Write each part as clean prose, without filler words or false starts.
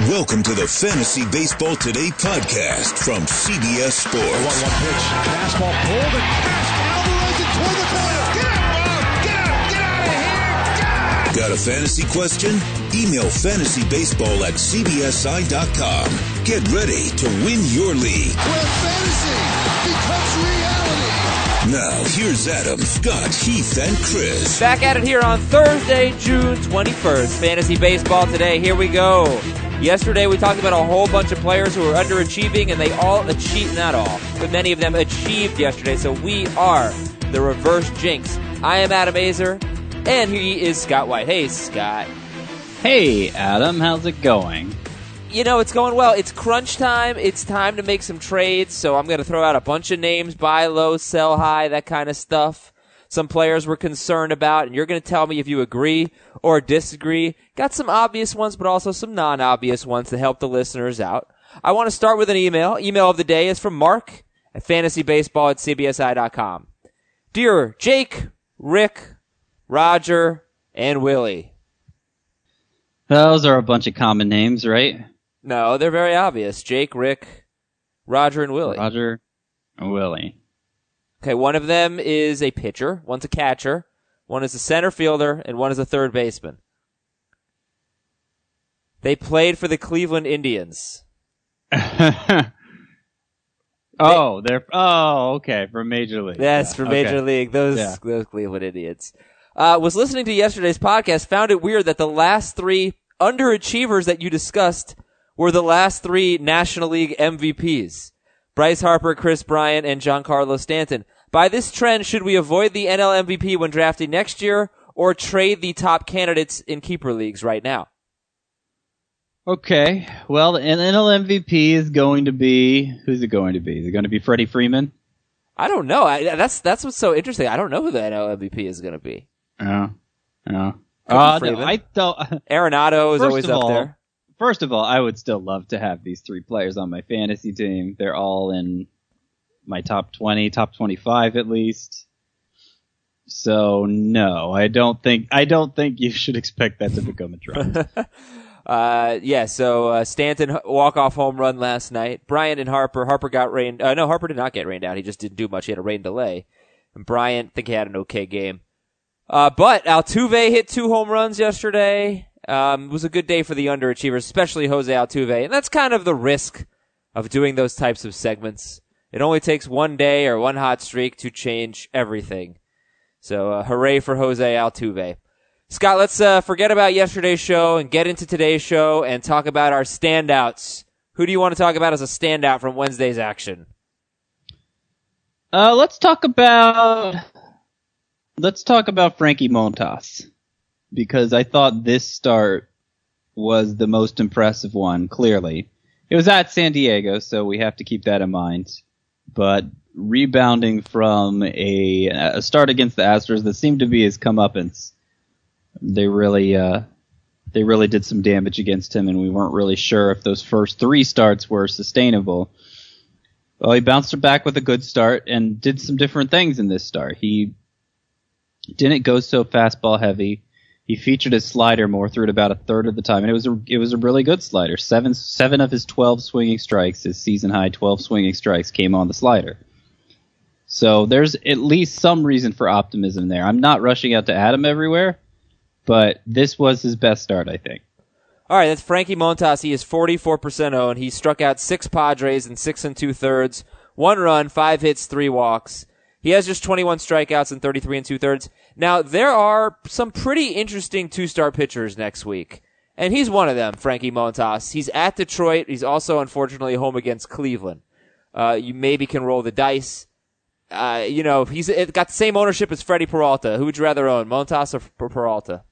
Welcome to the Fantasy Baseball Today podcast from CBS Sports. 1-1 pitch. Fastball pulled and passed. Alvarez and toward the corner. Get up, Bob! Get up! Get out of here! Get! Got a fantasy question? Email fantasybaseball@cbsi.com. Get ready to win your league. Where fantasy becomes reality. Now, here's Adam, Scott, Heath, and Chris. Back at it here on Thursday, June 21st. Fantasy Baseball Today. Here we go. Yesterday, we talked about a whole bunch of players who were underachieving, and they all achieved, not all, but many of them achieved yesterday. So we are the reverse jinx. I am Adam Azer, and he is Scott White. Hey, Scott. Hey, Adam. How's it going? You know, it's going well. It's crunch time. It's time to make some trades, so I'm going to throw out a bunch of names, buy low, sell high, that kind of stuff. Some players we're concerned about, and you're going to tell me if you agree or disagree. Got some obvious ones, but also some non-obvious ones to help the listeners out. I want to start with an email. Email of the day is from Mark at fantasybaseball@cbsi.com. Dear Jake, Rick, Roger, and Willie. Those are a bunch of common names, right? No, they're very obvious. Jake, Rick, Roger, and Willie. Roger and Willie. Okay, one of them is a pitcher, one's a catcher, one is a center fielder, and one is a third baseman. They played for the Cleveland Indians. Okay, for Major League. Yes, for Major League, those Cleveland Indians. Was listening to yesterday's podcast, found it weird that the last three underachievers that you discussed were the last three National League MVPs. Bryce Harper, Chris Bryant, and Giancarlo Stanton. By this trend, should we avoid the NL MVP when drafting next year or trade the top candidates in keeper leagues right now? Okay, well, the NL MVP is going to be... Who's it going to be? Is it going to be Freddie Freeman? I don't know. That's what's so interesting. I don't know who the NL MVP is going to be. No. No, I don't... Arenado is always up there. First of all, I would still love to have these three players on my fantasy team. They're all in my top 20, top 25 at least. So no, I don't think you should expect that to become a trend. So Stanton walk-off home run last night. Bryant and Harper. Harper got rained. No, Harper did not get rained out. He just didn't do much. He had a rain delay. And Bryant, I think he had an okay game. But Altuve hit 2 home runs yesterday. It was a good day for the underachievers, especially Jose Altuve. And that's kind of the risk of doing those types of segments. It only takes one day or one hot streak to change everything. So, hooray for Jose Altuve. Scott, let's forget about yesterday's show and get into today's show and talk about our standouts. Who do you want to talk about as a standout from Wednesday's action? Let's talk about Frankie Montas, because I thought this start was the most impressive one, clearly. It was at San Diego, so we have to keep that in mind. But rebounding from a start against the Astros that seemed to be his comeuppance, they really did some damage against him, and we weren't really sure if those first 3 starts were sustainable. Well, he bounced back with a good start and did some different things in this start. He didn't go so fastball heavy. He featured his slider more, threw it about a third of the time, and it was a really good slider. Seven of his 12 swinging strikes, his season high 12 swinging strikes, came on the slider. So there's at least some reason for optimism there. I'm not rushing out to Adam everywhere, but this was his best start, I think. All right, that's Frankie Montas. He is 44% owned. He struck out 6 Padres in 6 2/3, 1 run, 5 hits, 3 walks. He has just 21 strikeouts in 33 2/3. Now, there are some pretty interesting 2-star pitchers next week, and he's one of them, Frankie Montas. He's at Detroit. He's also, unfortunately, home against Cleveland. You maybe can roll the dice. He's got the same ownership as Freddie Peralta. Who would you rather own, Montas or Peralta?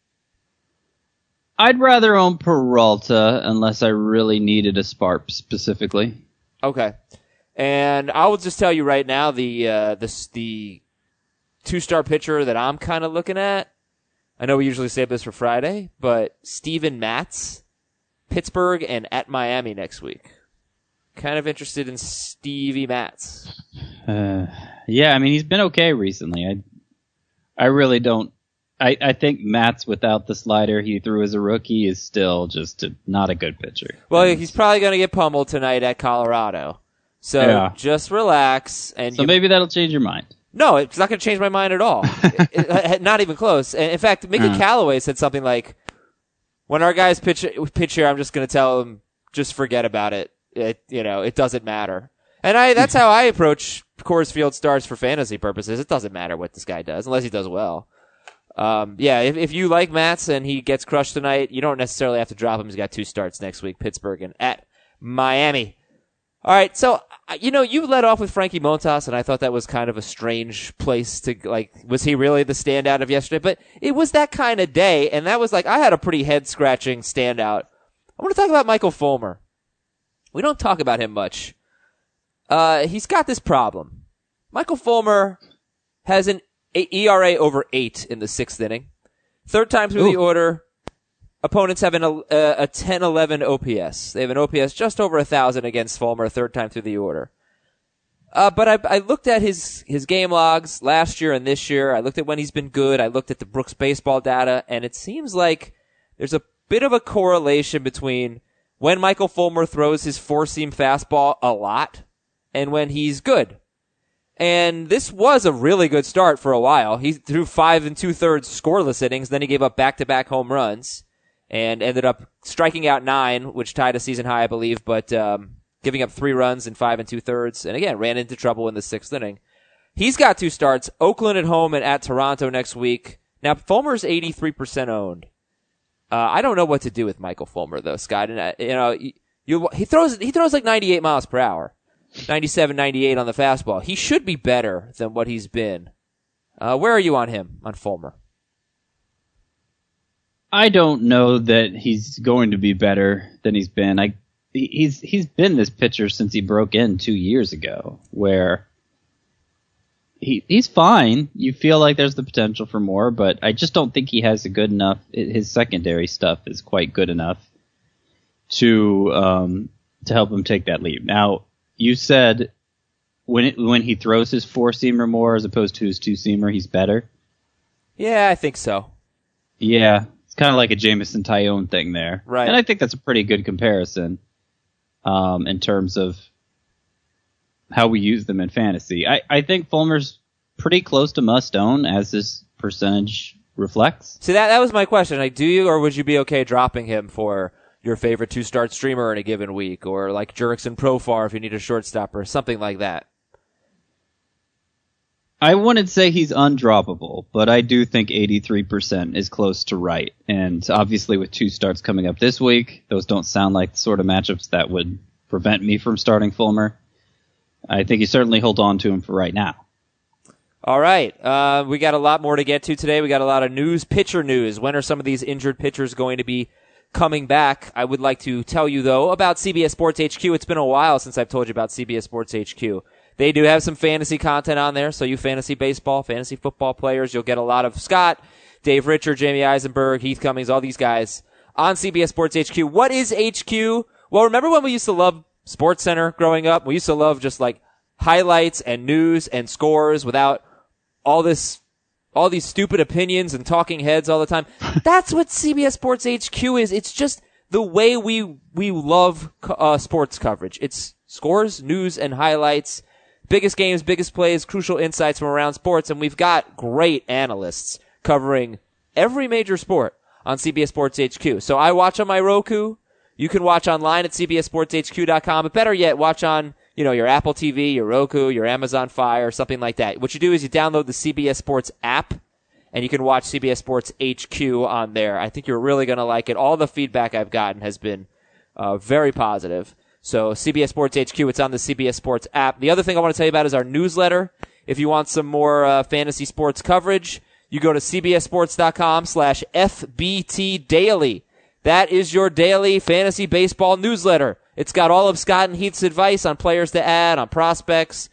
I'd rather own Peralta unless I really needed a spark specifically. Okay. And I will just tell you right now, the 2-star pitcher that I'm kind of looking at, I know we usually save this for Friday, but Steven Matz, Pittsburgh and at Miami next week. Kind of interested in Stevie Matz. Yeah, I mean, he's been okay recently. I really don't I think Matt's without the slider he threw as a rookie is still just not a good pitcher. Well, he's probably going to get pummeled tonight at Colorado. So just relax. And maybe that'll change your mind. No, it's not going to change my mind at all. Not even close. And in fact, Mickey Callaway said something like, when our guys pitch here, I'm just going to tell them, just forget about it. It doesn't matter. And that's how I approach Coors Field starts for fantasy purposes. It doesn't matter what this guy does, unless he does well. If you like Matz and he gets crushed tonight, you don't necessarily have to drop him. He's got 2 starts next week, Pittsburgh and at Miami. All right, so, you led off with Frankie Montas, and I thought that was kind of a strange place to, was he really the standout of yesterday? But it was that kind of day, and that was I had a pretty head-scratching standout. I want to talk about Michael Fulmer. We don't talk about him much. He's got this problem. Michael Fulmer has an ERA over 8 in the 6th inning. Third time through the order, opponents have a 10-11 OPS. They have an OPS just over 1,000 against Fulmer, third time through the order. But I looked at his game logs last year and this year. I looked at when he's been good. I looked at the Brooks baseball data, and it seems like there's a bit of a correlation between when Michael Fulmer throws his 4-seam fastball a lot and when he's good. And this was a really good start for a while. He threw 5 2/3 scoreless innings, then he gave up back-to-back home runs and ended up striking out 9, which tied a season high, I believe, but giving up 3 runs in 5 2/3, and again, ran into trouble in the 6th inning. He's got 2 starts, Oakland at home and at Toronto next week. Now, Fulmer's 83% owned. I don't know what to do with Michael Fulmer, though, Scott. And, he throws like 98 miles per hour. 97, 98 on the fastball. He should be better than what he's been. Where are you on him, on Fulmer? I don't know that he's going to be better than he's been. He's been this pitcher since he broke in 2 years ago, where he's fine. You feel like there's the potential for more, but I just don't think he has a good enough. His secondary stuff is quite good enough to help him take that leap. Now, you said when he throws his 4-seamer more as opposed to his 2-seamer, he's better? Yeah, I think so. Yeah, it's kind of like a Jameson Tyone thing there. Right. And I think that's a pretty good comparison in terms of how we use them in fantasy. I think Fulmer's pretty close to must-own as his percentage reflects. See, that was my question. Do you, or would you be okay dropping him for your favorite 2-start streamer in a given week, or like Jurickson Profar if you need a shortstop or something like that? I wouldn't say he's undroppable, but I do think 83% is close to right. And obviously with 2 starts coming up this week, those don't sound like the sort of matchups that would prevent me from starting Fulmer. I think you certainly hold on to him for right now. All right. We got a lot more to get to today. We got a lot of news, pitcher news. When are some of these injured pitchers going to be coming back? I would like to tell you, though, about CBS Sports HQ. It's been a while since I've told you about CBS Sports HQ. They do have some fantasy content on there, so you fantasy baseball, fantasy football players, you'll get a lot of Scott, Dave Richard, Jamie Eisenberg, Heath Cummings, all these guys on CBS Sports HQ. What is HQ? Well, remember when we used to love SportsCenter growing up? We used to love just like highlights and news and scores without all these stupid opinions and talking heads all the time. That's what CBS Sports HQ is. It's just the way we love sports coverage. It's scores, news, and highlights, biggest games, biggest plays, crucial insights from around sports, and we've got great analysts covering every major sport on CBS Sports HQ. So I watch on my Roku. You can watch online at cbssportshq.com, but better yet, watch on your Apple TV, your Roku, your Amazon Fire, something like that. What you do is you download the CBS Sports app, and you can watch CBS Sports HQ on there. I think you're really going to like it. All the feedback I've gotten has been very positive. So CBS Sports HQ, it's on the CBS Sports app. The other thing I want to tell you about is our newsletter. If you want some more fantasy sports coverage, you go to cbssports.com/FBT Daily. That is your daily fantasy baseball newsletter. It's got all of Scott and Heath's advice on players to add, on prospects.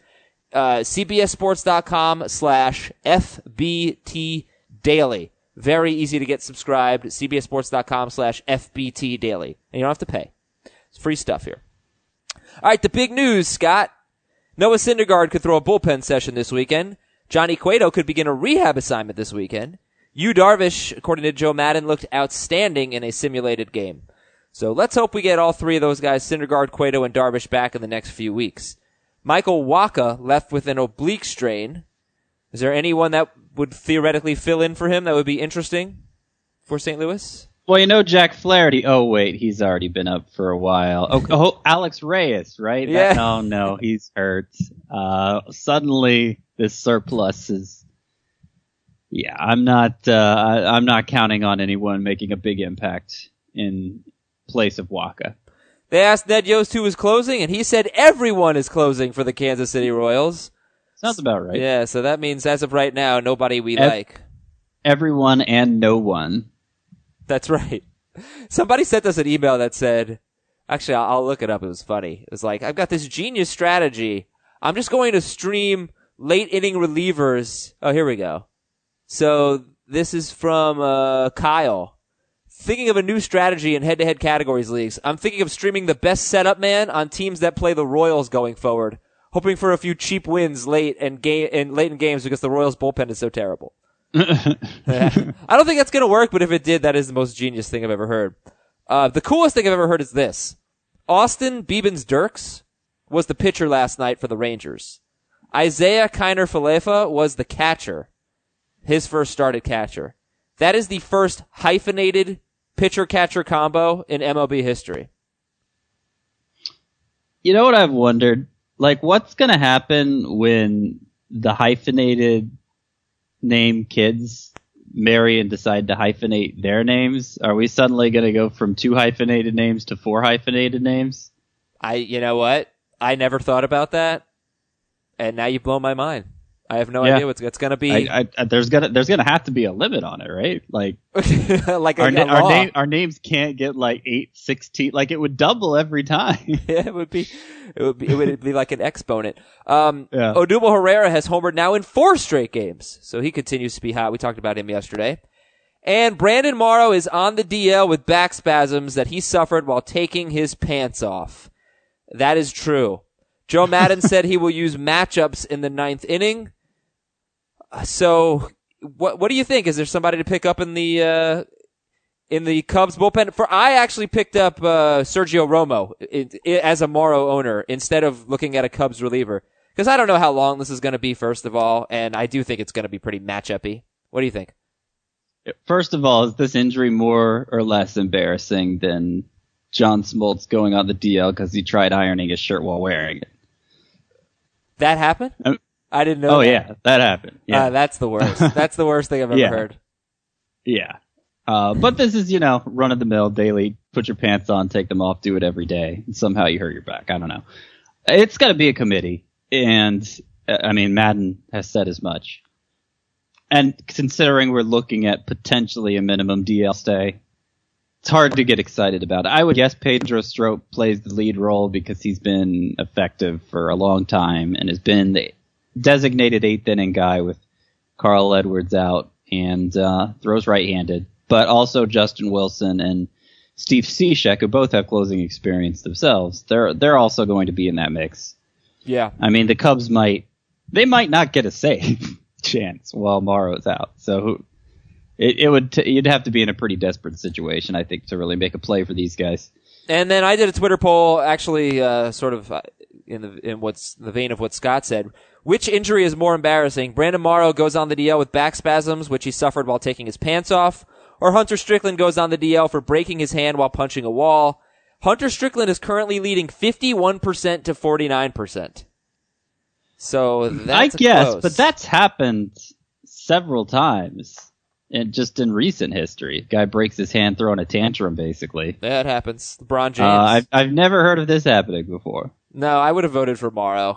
cbssports.com/FBT Daily. Very easy to get subscribed. cbssports.com/FBT Daily. And you don't have to pay. It's free stuff here. All right, the big news, Scott. Noah Syndergaard could throw a bullpen session this weekend. Johnny Cueto could begin a rehab assignment this weekend. Yu Darvish, according to Joe Madden, looked outstanding in a simulated game. So let's hope we get all three of those guys, Syndergaard, Cueto, and Darvish, back in the next few weeks. Michael Wacha left with an oblique strain. Is there anyone that would theoretically fill in for him that would be interesting for St. Louis? Well, Jack Flaherty. Oh, wait, he's already been up for a while. Oh, Alex Reyes, right? Yeah. No, he's hurt. Suddenly, this surplus is... Yeah, I'm not counting on anyone making a big impact in place of Wacha. They asked Ned Yost who was closing, and he said everyone is closing for the Kansas City Royals. Sounds about right. Yeah, so that means as of right now, nobody we like. Everyone and no one. That's right. Somebody sent us an email that said, actually, I'll look it up. It was funny. It was like, I've got this genius strategy. I'm just going to stream late inning relievers. Oh, here we go. So this is from Kyle. Thinking of a new strategy in head-to-head categories leagues. I'm thinking of streaming the best setup man on teams that play the Royals going forward, hoping for a few cheap wins late in games because the Royals bullpen is so terrible. I don't think that's going to work, but if it did, that is the most genius thing I've ever heard. The coolest thing I've ever heard is this. Austin Biebens-Dirks was the pitcher last night for the Rangers. Isaiah Kiner-Falefa was the catcher. His first start at catcher. That is the first hyphenated pitcher-catcher combo in MLB history. You know what I've wondered? Like, what's going to happen when the hyphenated name kids marry and decide to hyphenate their names? Are we suddenly going to go from 2 hyphenated names to 4 hyphenated names? You know what? I never thought about that, and now you've blown my mind. I have no idea what's going to be. There's gonna have to be a limit on it, right? Like, like our names can't get like 8, 16. Like it would double every time. Yeah, it would be like an exponent. Odubel Herrera has homered now in 4 straight games, so he continues to be hot. We talked about him yesterday. And Brandon Morrow is on the DL with back spasms that he suffered while taking his pants off. That is true. Joe Madden said he will use matchups in the 9th inning. So, what do you think? Is there somebody to pick up in the Cubs bullpen? I actually picked up Sergio Romo as a Morrow owner instead of looking at a Cubs reliever because I don't know how long this is going to be. First of all, and I do think it's going to be pretty matchup-y. What do you think? First of all, is this injury more or less embarrassing than John Smoltz going on the DL because he tried ironing his shirt while wearing it? That happened? I didn't know. Oh, that. yeah, that happened. Yeah. That's the worst. That's the worst thing I've ever heard. Yeah. But this is, run-of-the-mill, daily, put your pants on, take them off, do it every day, and somehow you hurt your back. I don't know. It's got to be a committee, and, Madden has said as much. And considering we're looking at potentially a minimum DL stay, it's hard to get excited about it. I would guess Pedro Strop plays the lead role because he's been effective for a long time and has been the designated 8th inning guy with Carl Edwards out and throws right-handed. But also Justin Wilson and Steve Cishek, who both have closing experience themselves, they're also going to be in that mix. Yeah. The Cubs might not get a save chance while Morrow's out. So you'd have to be in a pretty desperate situation, I think, to really make a play for these guys. And then I did a Twitter poll, actually, sort of in what's the vein of what Scott said. Which injury is more embarrassing? Brandon Morrow goes on the DL with back spasms, which he suffered while taking his pants off, or Hunter Strickland goes on the DL for breaking his hand while punching a wall. Hunter Strickland is currently leading 51% to 49%. So that's close. But that's happened several times. And just in recent history, guy breaks his hand throwing a tantrum, basically. That happens. LeBron James. I've never heard of this happening before. No, I would have voted for Morrow.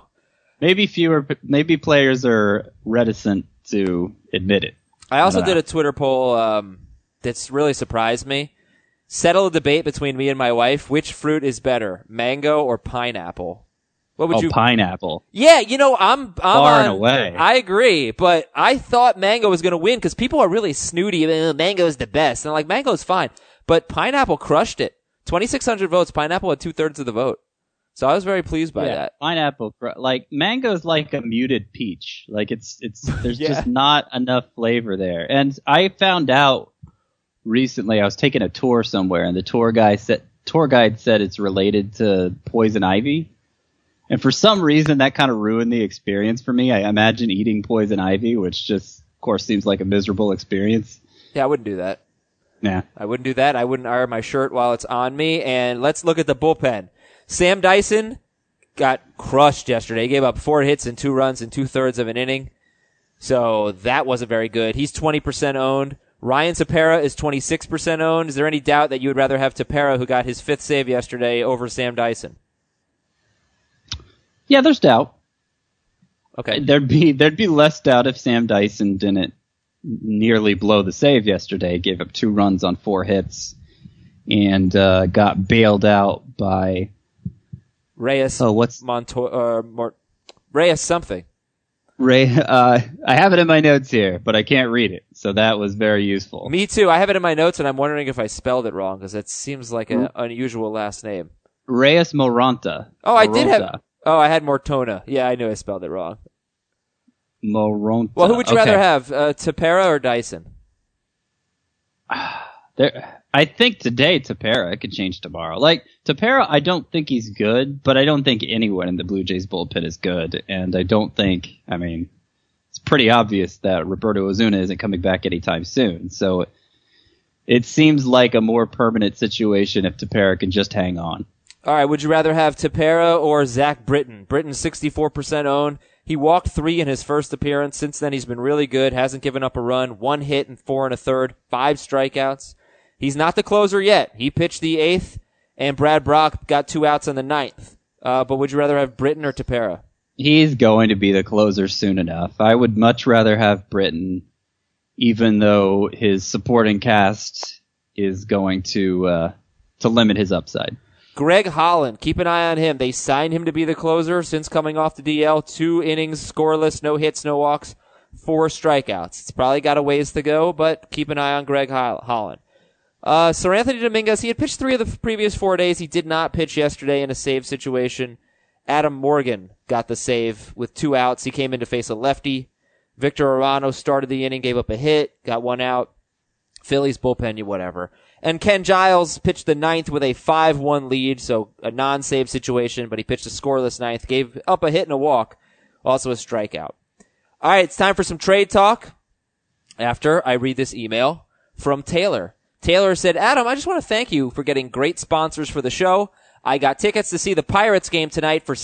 Maybe players are reticent to admit it. I also did a Twitter poll that's really surprised me. Settle a debate between me and my wife. Which fruit is better, mango or pineapple? What would you? Pineapple. Yeah, I'm far and away. I agree, but I thought mango was going to win because people are really snooty. Mango's the best, and I'm like, mango's fine, but pineapple crushed it. 2,600 votes. Pineapple had 2/3 of the vote. So I was very pleased by that. Pineapple, like mango's like a muted peach. Like it's there's Yeah. just not enough flavor there. And I found out recently, I was taking a tour somewhere, and the tour guide said it's related to poison ivy. And for some reason, that kind of ruined the experience for me. I imagine eating poison ivy, which just, of course, seems like a miserable experience. Yeah, I wouldn't do that. Yeah. I wouldn't do that. I wouldn't iron my shirt while it's on me. And let's look at the bullpen. Sam Dyson got crushed yesterday. He gave up 4 hits and 2 runs in 2/3 of an inning. So that wasn't very good. He's 20% owned. Ryan Tepera is 26% owned. Is there any doubt that you would rather have Tepera, who got his 5th save yesterday, over Sam Dyson? Yeah, there's doubt. Okay. There'd be less doubt if Sam Dyson didn't nearly blow the save yesterday. Gave up 2 runs on 4 hits and got bailed out by Reyes. Reyes something. I have it in my notes here, but I can't read it, so that was very useful. Me too. I have it in my notes, and I'm wondering if I spelled it wrong, because it seems like an unusual last name. Reyes Moronta. Oh, I did have... Oh, I had Mortona. Yeah, I knew I spelled it wrong. Moronta. Well, who would you rather have, Tepera or Dyson? I think today Tepera. It could change tomorrow. Like, Tepera, I don't think he's good, but I don't think anyone in the Blue Jays bullpen is good. And I don't think, it's pretty obvious that Roberto Ozuna isn't coming back anytime soon. So it seems like a more permanent situation if Tepera can just hang on. All right, would you rather have Tepera or Zach Britton? Britton's 64% owned. He walked 3 in his first appearance. Since then, he's been really good. Hasn't given up a run. 1 hit and 4 1/3. 5 strikeouts. He's not the closer yet. He pitched the 8th, and Brad Brock got 2 outs in the 9th. But would you rather have Britton or Tepera? He's going to be the closer soon enough. I would much rather have Britton, even though his supporting cast is going to limit his upside. Greg Holland, keep an eye on him. They signed him to be the closer since coming off the DL. 2 innings, scoreless, no hits, no walks, 4 strikeouts. It's probably got a ways to go, but keep an eye on Greg Holland. Sir Anthony Dominguez, he had pitched 3 of the previous 4 days. He did not pitch yesterday in a save situation. Adam Morgan got the save with 2 outs. He came in to face a lefty. Victor Arano started the inning, gave up a hit, got 1 out. Phillies bullpen, whatever. And Ken Giles pitched the 9th with a 5-1 lead, so a non-save situation, but he pitched a scoreless 9th, gave up a hit and a walk, also a strikeout. All right, it's time for some trade talk after I read this email from Taylor. Taylor said, Adam, I just want to thank you for getting great sponsors for the show. I got tickets to see the Pirates game tonight for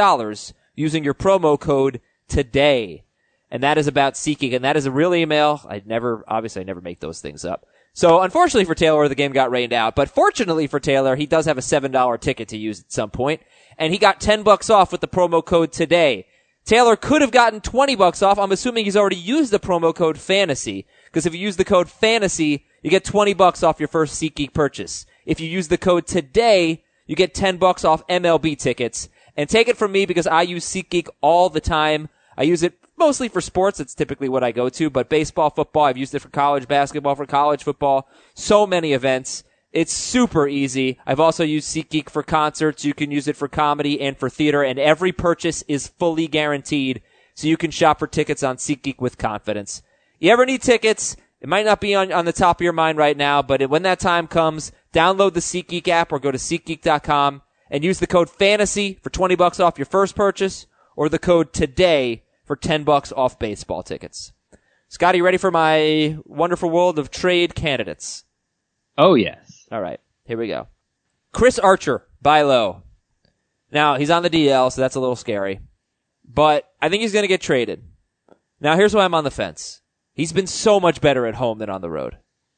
$7 using your promo code TODAY. And that is about SeatGeek, and that is a real email. I never make those things up. So unfortunately for Taylor, the game got rained out. But fortunately for Taylor, he does have a $7 ticket to use at some point. And he got $10 off with the promo code TODAY. Taylor could have gotten $20 off. I'm assuming he's already used the promo code FANTASY. Because if you use the code FANTASY, you get $20 off your first SeatGeek purchase. If you use the code TODAY, you get $10 off MLB tickets. And take it from me because I use SeatGeek all the time. I use it mostly for sports. It's typically what I go to, but baseball, football, I've used it for college basketball, for college football, so many events. It's super easy. I've also used SeatGeek for concerts. You can use it for comedy and for theater, and every purchase is fully guaranteed, so you can shop for tickets on SeatGeek with confidence. You ever need tickets? It might not be on the top of your mind right now, but when that time comes, download the SeatGeek app or go to SeatGeek.com and use the code FANTASY for $20 off your first purchase, or the code TODAY for $10 off baseball tickets. Scott, you ready for my wonderful world of trade candidates? Oh, yes. All right, here we go. Chris Archer, buy low. Now, he's on the DL, so that's a little scary. But I think he's going to get traded. Now, here's why I'm on the fence. He's been so much better at home than on the road.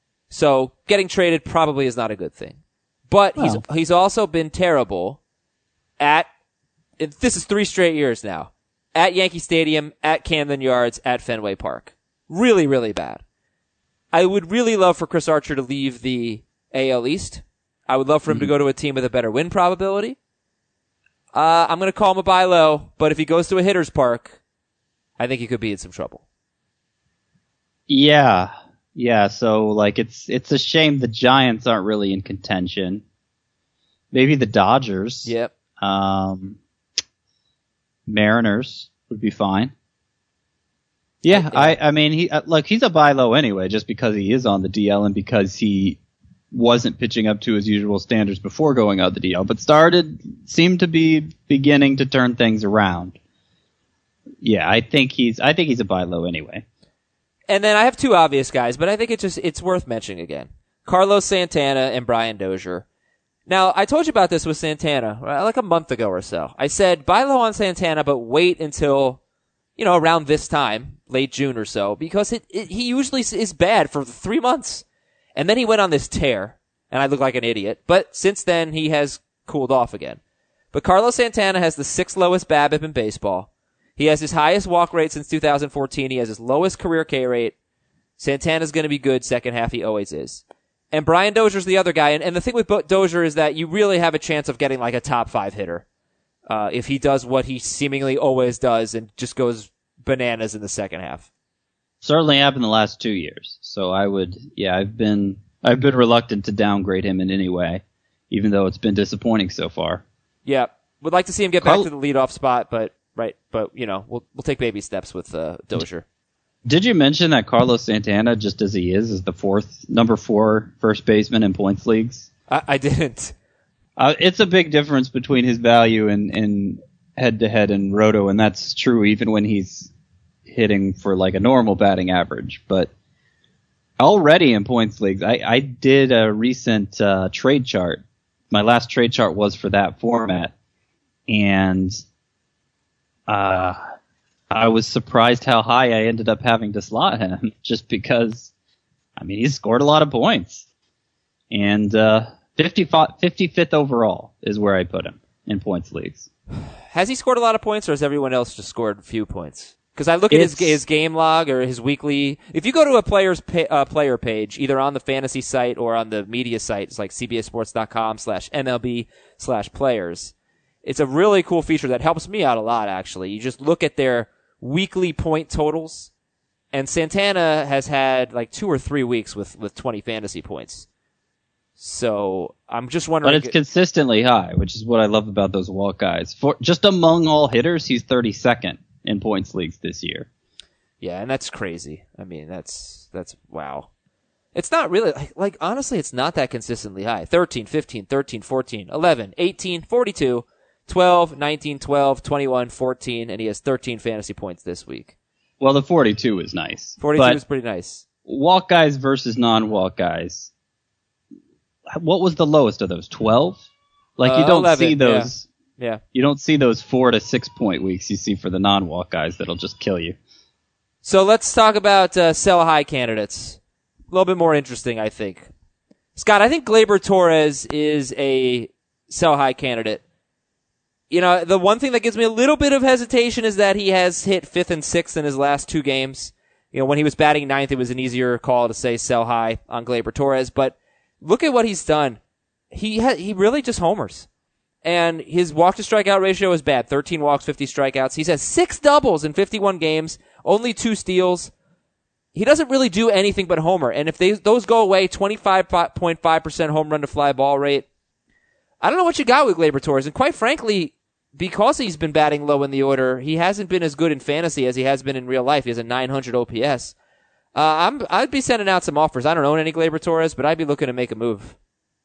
So getting traded probably is not a good thing. But he's also been terrible at, this is 3 straight years now, at Yankee Stadium, at Camden Yards, at Fenway Park. Really, really bad. I would really love for Chris Archer to leave the AL East. I would love for him to go to a team with a better win probability. I'm going to call him a buy low, but if he goes to a hitter's park, I think he could be in some trouble. Yeah. So like it's a shame the Giants aren't really in contention. Maybe the Dodgers. Yep. Mariners would be fine. Yeah, I mean, he's a buy low anyway, just because he is on the DL and because he wasn't pitching up to his usual standards before going on the DL, but seemed to be beginning to turn things around. Yeah, I think he's a buy low anyway. And then I have two obvious guys, but I think it's worth mentioning again. Carlos Santana and Brian Dozier. Now, I told you about this with Santana like a month ago or so. I said, buy low on Santana, but wait until, around this time, late June or so, because he usually is bad for 3 months. And then he went on this tear, and I look like an idiot. But since then, he has cooled off again. But Carlos Santana has the 6th lowest BABIP in baseball. He has his highest walk rate since 2014. He has his lowest career K rate. Santana's going to be good second half. He always is. And Brian Dozier's the other guy. And the thing with Dozier is that you really have a chance of getting like a top 5 hitter. If he does what he seemingly always does and just goes bananas in the second half. Certainly happened the last 2 years. So I've been reluctant to downgrade him in any way, even though it's been disappointing so far. Yeah. Would like to see him get back to the leadoff spot, but we'll take baby steps with Dozier. Did you mention that Carlos Santana, just as he is the number 4 first baseman in points leagues? I didn't. It's a big difference between his value in head-to-head and roto, and that's true even when he's hitting for like a normal batting average. But already in points leagues, I did a recent trade chart. My last trade chart was for that format, and I was surprised how high I ended up having to slot him, just because, he's scored a lot of points. And 55th overall is where I put him in points leagues. Has he scored a lot of points, or has everyone else just scored a few points? Because I look at his game log or his weekly. If you go to a player's player page, either on the fantasy site or on the media site, it's like cbssports.com/MLB/players. It's a really cool feature that helps me out a lot, actually. You just look at their weekly point totals, and Santana has had like 2 or 3 weeks with 20 fantasy points. So I'm just wondering. But it's consistently high, which is what I love about those walk guys. For just among all hitters, he's 32nd in points leagues this year. Yeah, and that's crazy. That's wow. It's not really, like honestly, it's not that consistently high. 13, 15, 13, 14, 11, 18, 42, 12, 19, 12, 21, 14, and he has 13 fantasy points this week. Well, the 42 is nice. 42 is pretty nice. Walk guys versus non-walk guys. What was the lowest of those? 12? Like you don't 11, see those. Yeah. You don't see those 4 to 6 point weeks you see for the non-walk guys that'll just kill you. So let's talk about sell high candidates. A little bit more interesting, I think. Scott, I think Gleyber Torres is a sell high candidate. The one thing that gives me a little bit of hesitation is that he has hit 5th and 6th in his last 2 games. When he was batting 9th, it was an easier call to say sell high on Gleyber Torres, but look at what he's done. He really just homers. And his walk to strikeout ratio is bad. 13 walks, 50 strikeouts. He's had 6 doubles in 51 games, only 2 steals. He doesn't really do anything but homer. And if those go away, 25.5% home run to fly ball rate. I don't know what you got with Gleyber Torres. And quite frankly, because he's been batting low in the order, he hasn't been as good in fantasy as he has been in real life. He has a 900 OPS. I'd be sending out some offers. I don't own any Gleyber Torres, but I'd be looking to make a move.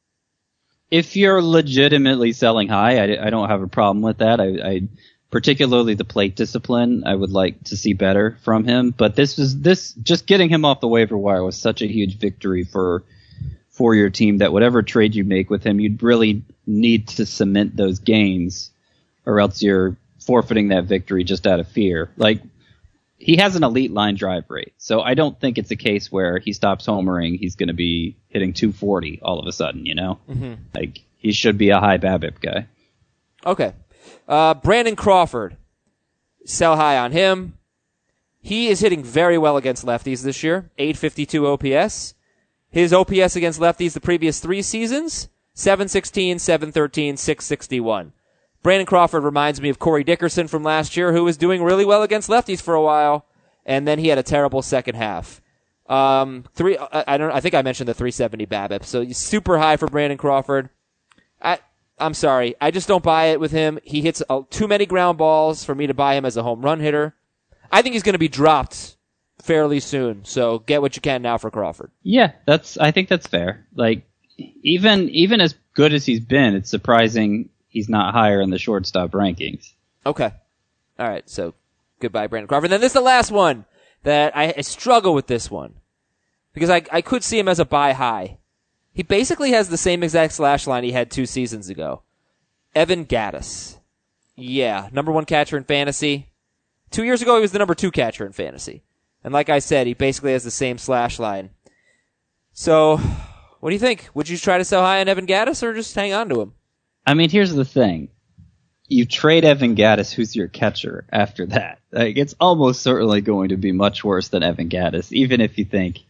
If you're legitimately selling high, I don't have a problem with that. I particularly the plate discipline, I would like to see better from him. But this just getting him off the waiver wire was such a huge victory for your team that whatever trade you make with him, you'd really need to cement those gains, or else you're forfeiting that victory just out of fear. Like, he has an elite line drive rate, so I don't think it's a case where he stops homering, he's going to be hitting 240 all of a sudden, Mm-hmm. Like, he should be a high BABIP guy. Okay. Brandon Crawford. Sell high on him. He is hitting very well against lefties this year. 852 OPS. His OPS against lefties the previous 3 seasons, 716, 713, 661. Brandon Crawford reminds me of Corey Dickerson from last year, who was doing really well against lefties for a while, and then he had a terrible second half. I think I mentioned the 370 BABIP, so super high for Brandon Crawford. I'm sorry. I just don't buy it with him. He hits too many ground balls for me to buy him as a home run hitter. I think he's going to be dropped fairly soon. So get what you can now for Crawford. Yeah, I think that's fair. Like, even as good as he's been, it's surprising he's not higher in the shortstop rankings. Okay. All right. So goodbye, Brandon Crawford. And then this is the last one that I struggle with this one because I could see him as a buy high. He basically has the same exact slash line he had 2 seasons ago. Evan Gattis. Yeah, number 1 catcher in fantasy. 2 years ago, he was the number 2 catcher in fantasy. And like I said, he basically has the same slash line. So, what do you think? Would you try to sell high on Evan Gattis or just hang on to him? I mean, here's the thing. You trade Evan Gattis, who's your catcher, after that. Like, it's almost certainly going to be much worse than Evan Gattis, even if you think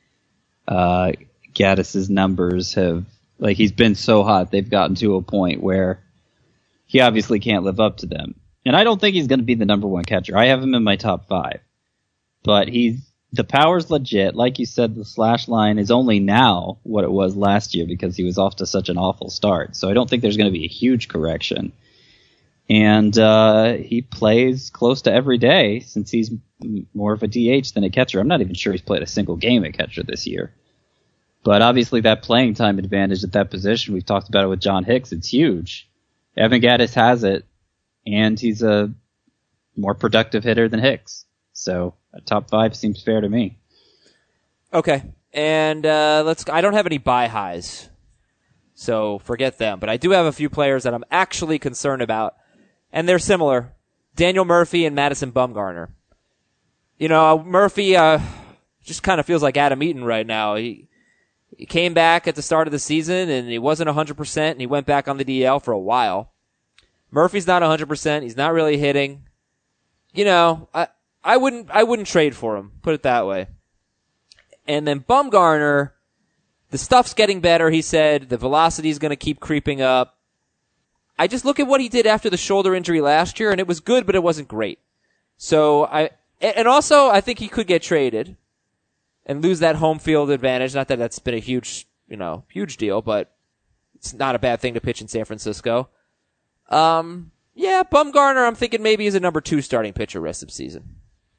Gattis's numbers have, like, he's been so hot, they've gotten to a point where he obviously can't live up to them. And I don't think he's going to be the number 1 catcher. I have him in my top 5. But the power's legit. Like you said, the slash line is only now what it was last year because he was off to such an awful start. So I don't think there's going to be a huge correction. And he plays close to every day since he's more of a DH than a catcher. I'm not even sure he's played a single game at catcher this year. But obviously that playing time advantage at that position, we've talked about it with John Hicks, it's huge. Evan Gattis has it, and he's a more productive hitter than Hicks. So a top 5 seems fair to me. Okay. And I don't have any buy highs, so forget them. But I do have a few players that I'm actually concerned about, and they're similar. Daniel Murphy and Madison Bumgarner. You know, Murphy just kind of feels like Adam Eaton right now. He came back at the start of the season, and he wasn't 100%, and he went back on the DL for a while. Murphy's not 100%. He's not really hitting. You know, I wouldn't trade for him, put it that way. And then Bumgarner, the stuff's getting better, he said. The velocity's going to keep creeping up. I just look at what he did after the shoulder injury last year, and it was good, but it wasn't great. So also I think he could get traded and lose that home field advantage. Not that that's been a huge deal, but it's not a bad thing to pitch in San Francisco. Yeah, Bumgarner, I'm thinking maybe he's a number 2 starting pitcher rest of the season.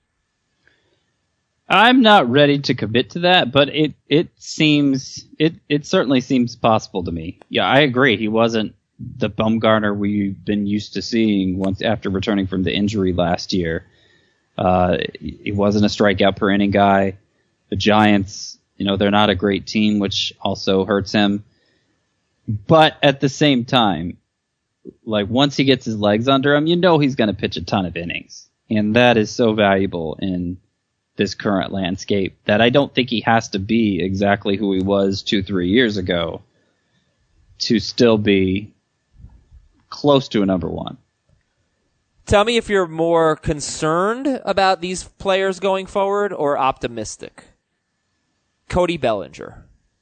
I'm not ready to commit to that, but it certainly seems possible to me. Yeah, I agree. He wasn't the Bumgarner we've been used to seeing once after returning from the injury last year. He wasn't a strikeout per inning guy. The Giants, they're not a great team, which also hurts him. But at the same time, like once he gets his legs under him, he's going to pitch a ton of innings. And that is so valuable in this current landscape that I don't think he has to be exactly who he was 2-3 years ago to still be close to a number 1. Tell me if you're more concerned about these players going forward or optimistic. Cody Bellinger.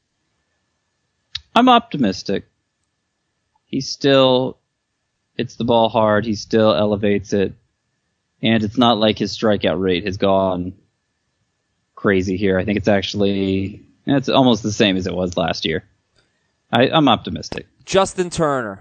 I'm optimistic. He still hits the ball hard. He still elevates it. And it's not like his strikeout rate has gone crazy here. I think it's almost the same as it was last year. I'm optimistic. Justin Turner.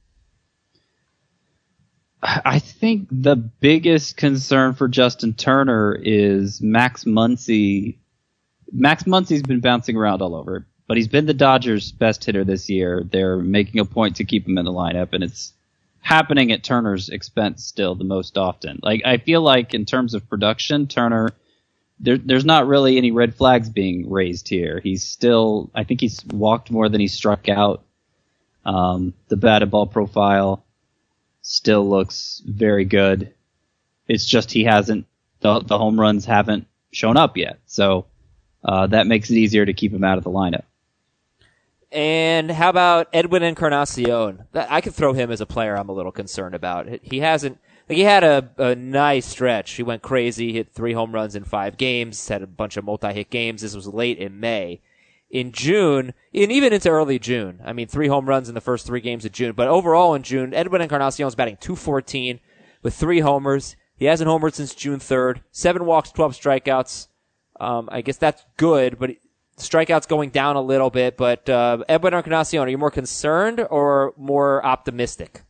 I think the biggest concern for Justin Turner is Max Muncy. Max Muncy's been bouncing around all over, but he's been the Dodgers' best hitter this year. They're making a point to keep him in the lineup, and it's happening at Turner's expense still the most often. Like, I feel like in terms of production, Turner, there's not really any red flags being raised here. I think he's walked more than he struck out. The batted ball profile still looks very good. It's just he hasn't, the home runs haven't shown up yet. So that makes it easier to keep him out of the lineup. And how about Edwin Encarnacion? I could throw him as a player I'm a little concerned about. He hasn't, he had a nice stretch. He went crazy, hit 3 home runs in 5 games, had a bunch of multi-hit games. This was late in May. In June, and even into early June, 3 home runs in the first 3 games of June. But overall in June, Edwin Encarnacion's batting .214 with 3 homers. He hasn't homered since June 3rd. 7 walks, 12 strikeouts. I guess that's good, but Strikeouts going down a little bit, but Edwin Encarnacion, are you more concerned or more optimistic?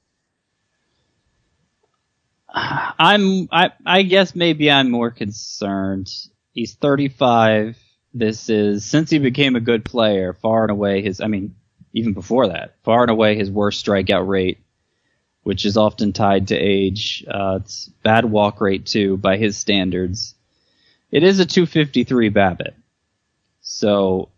I guess maybe I'm more concerned. He's 35. This is, since he became a good player, far and away even before that, far and away his worst strikeout rate, which is often tied to age. It's bad walk rate too by his standards. It is a 253 BABIP. So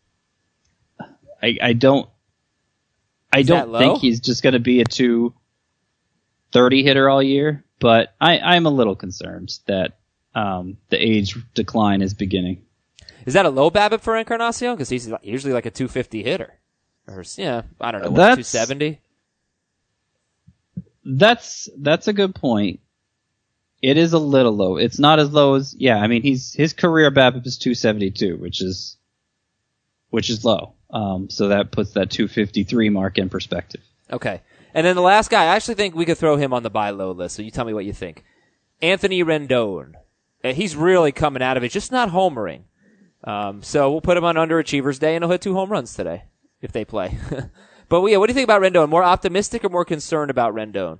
I don't think he's just going to be a 230 hitter all year, but I'm a little concerned that the age decline is beginning. Is that a low BABIP for Encarnacion? Because he's usually like a 250 hitter. Or, I don't know, 270? That's a good point. It is a little low. It's not as low as, his career BABIP is 272, which is low. So that puts that 253 mark in perspective. Okay. And then the last guy, I actually think we could throw him on the buy low list, so you tell me what you think. Anthony Rendon. He's really coming out of it, just not homering. So we'll put him on Underachievers Day, and he'll hit 2 home runs today, if they play. But what do you think about Rendon? More optimistic or more concerned about Rendon?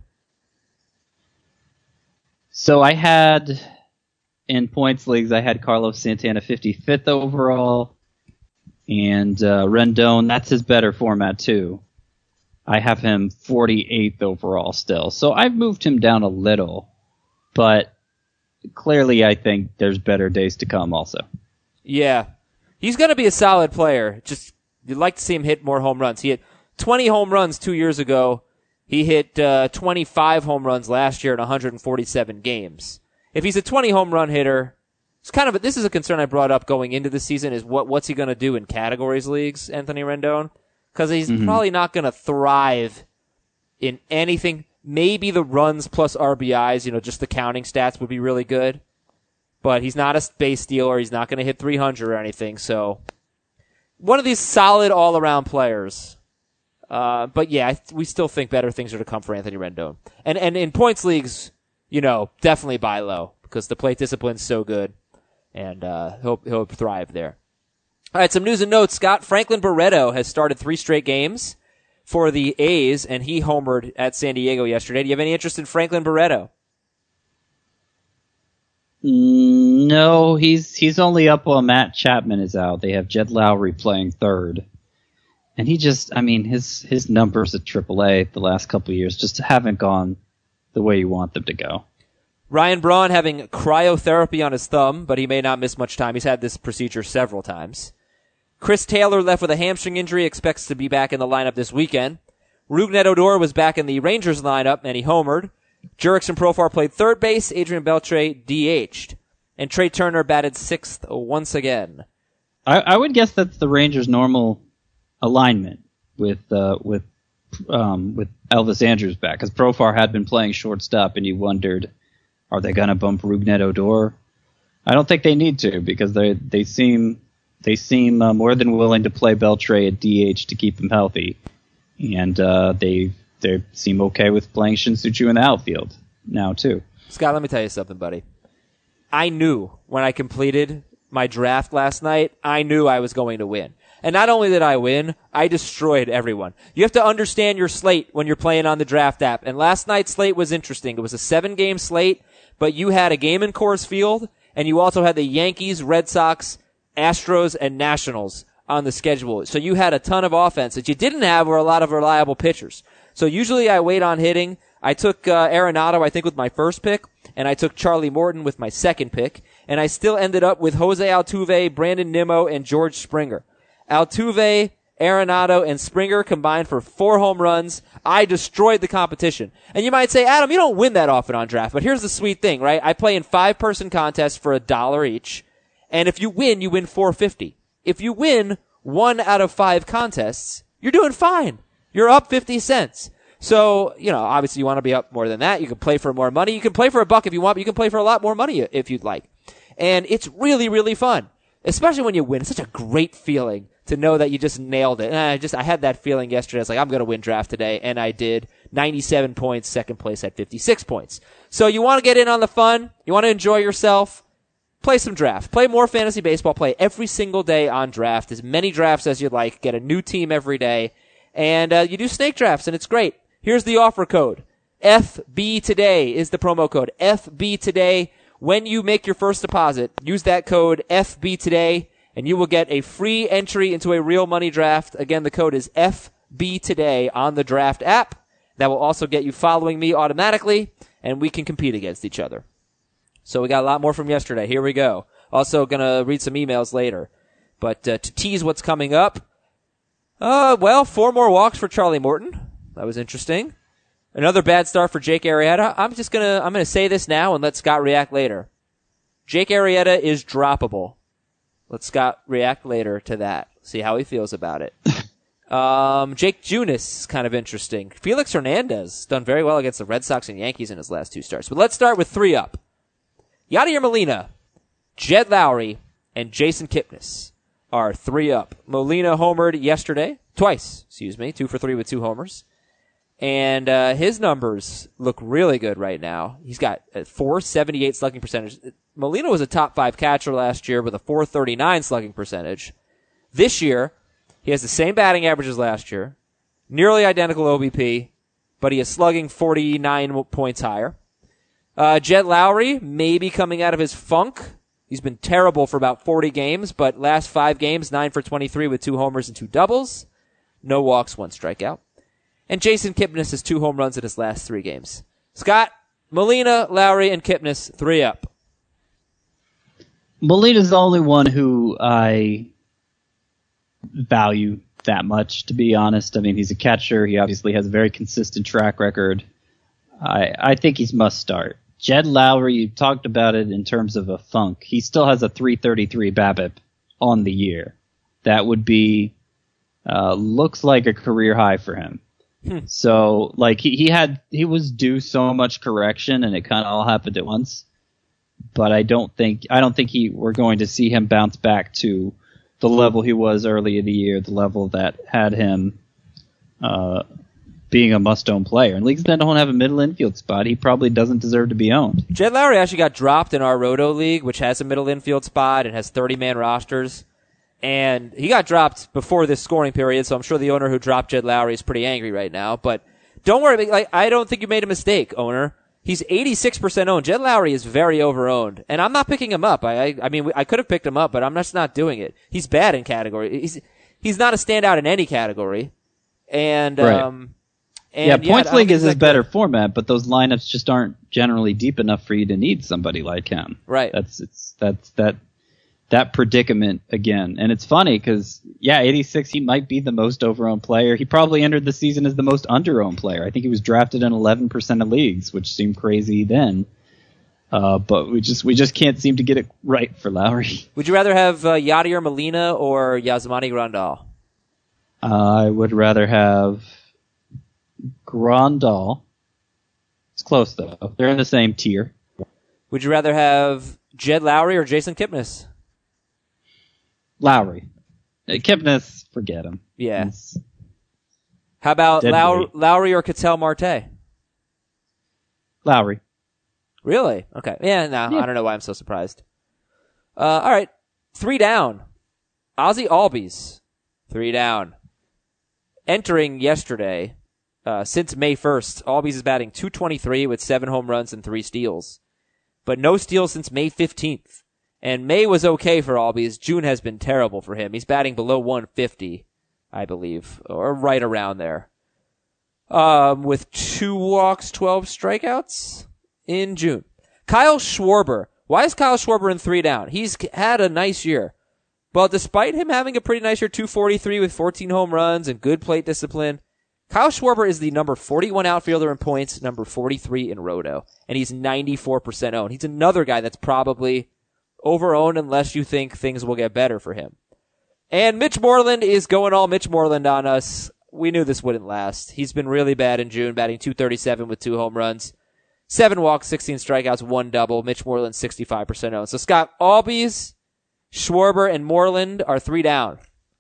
So I had, in points leagues, I had Carlos Santana 55th overall, and Rendon, that's his better format too. I have him 48th overall still. So I've moved him down a little, but clearly I think there's better days to come also. Yeah. He's going to be a solid player. Just, you'd like to see him hit more home runs. He hit 20 home runs 2 years ago. He hit 25 home runs last year in 147 games. If he's a 20 home run hitter, this is a concern I brought up going into the season, is what's he going to do in categories leagues, Anthony Rendon? Because he's probably not going to thrive in anything. Maybe the runs plus RBIs, just the counting stats would be really good. But he's not a base stealer. He's not going to hit 300 or anything. So one of these solid all-around players. But yeah, we still think better things are to come for Anthony Rendon. And in points leagues, definitely buy low because the plate discipline's so good, and he'll thrive there. All right, some news and notes. Scott, Franklin Barreto has started 3 straight games for the A's, and he homered at San Diego yesterday. Do you have any interest in Franklin Barreto? No, he's only up while Matt Chapman is out. They have Jed Lowry playing third. And he just, his numbers at AAA the last couple of years just haven't gone the way you want them to go. Ryan Braun having cryotherapy on his thumb, but he may not miss much time. He's had this procedure several times. Chris Taylor left with a hamstring injury, expects to be back in the lineup this weekend. Rougned Odor was back in the Rangers lineup, and he homered. Jurickson Profar played third base. Adrian Beltre DH'd. And Trey Turner batted 6th once again. I would guess that's the Rangers' normal alignment with Elvis Andrus back, because Profar had been playing shortstop, and you wondered, are they going to bump Rougned Odor? I don't think they need to, because they seem more than willing to play Beltre at DH to keep him healthy, and they seem okay with playing Shin-Soo in the outfield now too. Scott, let me tell you something, buddy. I knew when I completed my draft last night, I knew I was going to win. And not only did I win, I destroyed everyone. You have to understand your slate when you're playing on the draft app. And last night's slate was interesting. It was a 7-game slate, but you had a game in Coors Field, and you also had the Yankees, Red Sox, Astros, and Nationals on the schedule. So you had a ton of offense. That you didn't have were a lot of reliable pitchers. So usually I wait on hitting. I took Arenado, I think, with my first pick, and I took Charlie Morton with my second pick, and I still ended up with Jose Altuve, Brandon Nimmo, and George Springer. Altuve, Arenado, and Springer combined for 4 home runs. I destroyed the competition. And you might say, Adam, you don't win that often on draft, but here's the sweet thing, right? I play in 5-person contests for $1 each, and if you win $4.50. If you win 1 out of 5 contests, you're doing fine. You're up 50 cents. So, obviously you want to be up more than that. You can play for more money. You can play for $1 if you want, but you can play for a lot more money if you'd like. And it's really, really fun, especially when you win. It's such a great feeling to know that you just nailed it. And I had that feeling yesterday. I was like, I'm going to win draft today. And I did. 97 points, second place at 56 points. So you want to get in on the fun. You want to enjoy yourself. play some draft. Play more fantasy baseball. Play every single day on draft. As many drafts as you'd like. Get a new team every day. And you do snake drafts, and it's great. Here's the offer code. FB Today is the promo code. FB Today. When you make your first deposit, use that code FB Today, and you will get a free entry into a real money draft. Again, the code is FB Today on the draft app. That will also get you following me automatically, and we can compete against each other. So we got a lot more from yesterday. Here we go. Also going to read some emails later. But to tease what's coming up, 4 more walks for Charlie Morton. That was interesting. Another bad start for Jake Arrieta. I'm gonna say this now and let Scott react later. Jake Arrieta is droppable. Let Scott react later to that. See how he feels about it. Jake Junis, kind of interesting. Felix Hernandez done very well against the Red Sox and Yankees in his last 2 starts. But let's start with 3 up. Yadier Molina, Jed Lowry, and Jason Kipnis are 3 up. Molina homered twice, 2 for 3 with 2 homers. And his numbers look really good right now. He's got a .478 slugging percentage. Molina was a top 5 catcher last year with a .439 slugging percentage. This year, he has the same batting average as last year, nearly identical OBP, but he is slugging 49 points higher. Jed Lowry may be coming out of his funk. He's been terrible for about 40 games, but last 5 games, 9 for 23 with 2 homers and 2 doubles. No walks, 1 strikeout. And Jason Kipnis has 2 home runs in his last 3 games. Scott, Molina, Lowry, and Kipnis, 3 up. Molina's the only one who I value that much, to be honest. I mean, he's a catcher. He obviously has a very consistent track record. I think he's must start. Jed Lowry, you talked about it in terms of a funk. He still has a .333 BABIP on the year. That would be, looks like a career high for him. So, like, he was due so much correction, and it kind of all happened at once. But I don't think we're going to see him bounce back to the level he was early in the year, the level that had him being a must-own player. And leagues that don't have a middle infield spot, he probably doesn't deserve to be owned. Jed Lowry actually got dropped in our Roto League, which has a middle infield spot and has 30-man rosters. And he got dropped before this scoring period, so I'm sure the owner who dropped Jed Lowry is pretty angry right now. But don't worry, I don't think you made a mistake, owner. He's 86% owned. Jed Lowry is very over-owned. And I'm not picking him up. I mean, I could have picked him up, but I'm just not doing it. He's bad in category. He's not a standout in any category. And, right. Points League is his better format, but those lineups just aren't generally deep enough for you to need somebody like him. Right. That's that predicament again. And it's funny because, 86, he might be the most over-owned player. He probably entered the season as the most under-owned player. I think he was drafted in 11% of leagues, which seemed crazy then. But we just can't seem to get it right for Lowry. Would you rather have Yadier Molina or Yasmani Grandal? I would rather have Grandal. It's close, though. They're in the same tier. Would you rather have Jed Lowry or Jason Kipnis? Lowry. Kipnis, forget him. Yeah. How about Lowry or Ketel Marte? Lowry. Really? Okay. Yeah, I don't know why I'm so surprised. All right. 3 down. Ozzie Albies. 3 down. Entering yesterday, since May 1st, Albies is batting .223 with 7 home runs and 3 steals. But no steals since May 15th. And May was okay for Albies. June has been terrible for him. He's batting below 150, I believe, or right around there. With 2 walks, 12 strikeouts in June. Kyle Schwarber. Why is Kyle Schwarber in 3 down? He's had a nice year. Well, despite him having a pretty nice year, .243 with 14 home runs and good plate discipline, Kyle Schwarber is the number 41 outfielder in points, number 43 in Roto, and he's 94% owned. He's another guy that's probably over-owned unless you think things will get better for him. And Mitch Moreland is going all Mitch Moreland on us. We knew this wouldn't last. He's been really bad in June, batting .237 with 2 home runs, 7 walks, 16 strikeouts, 1 double. Mitch Moreland 65% owned. So Scott, Albies, Schwarber, and Moreland are 3 down.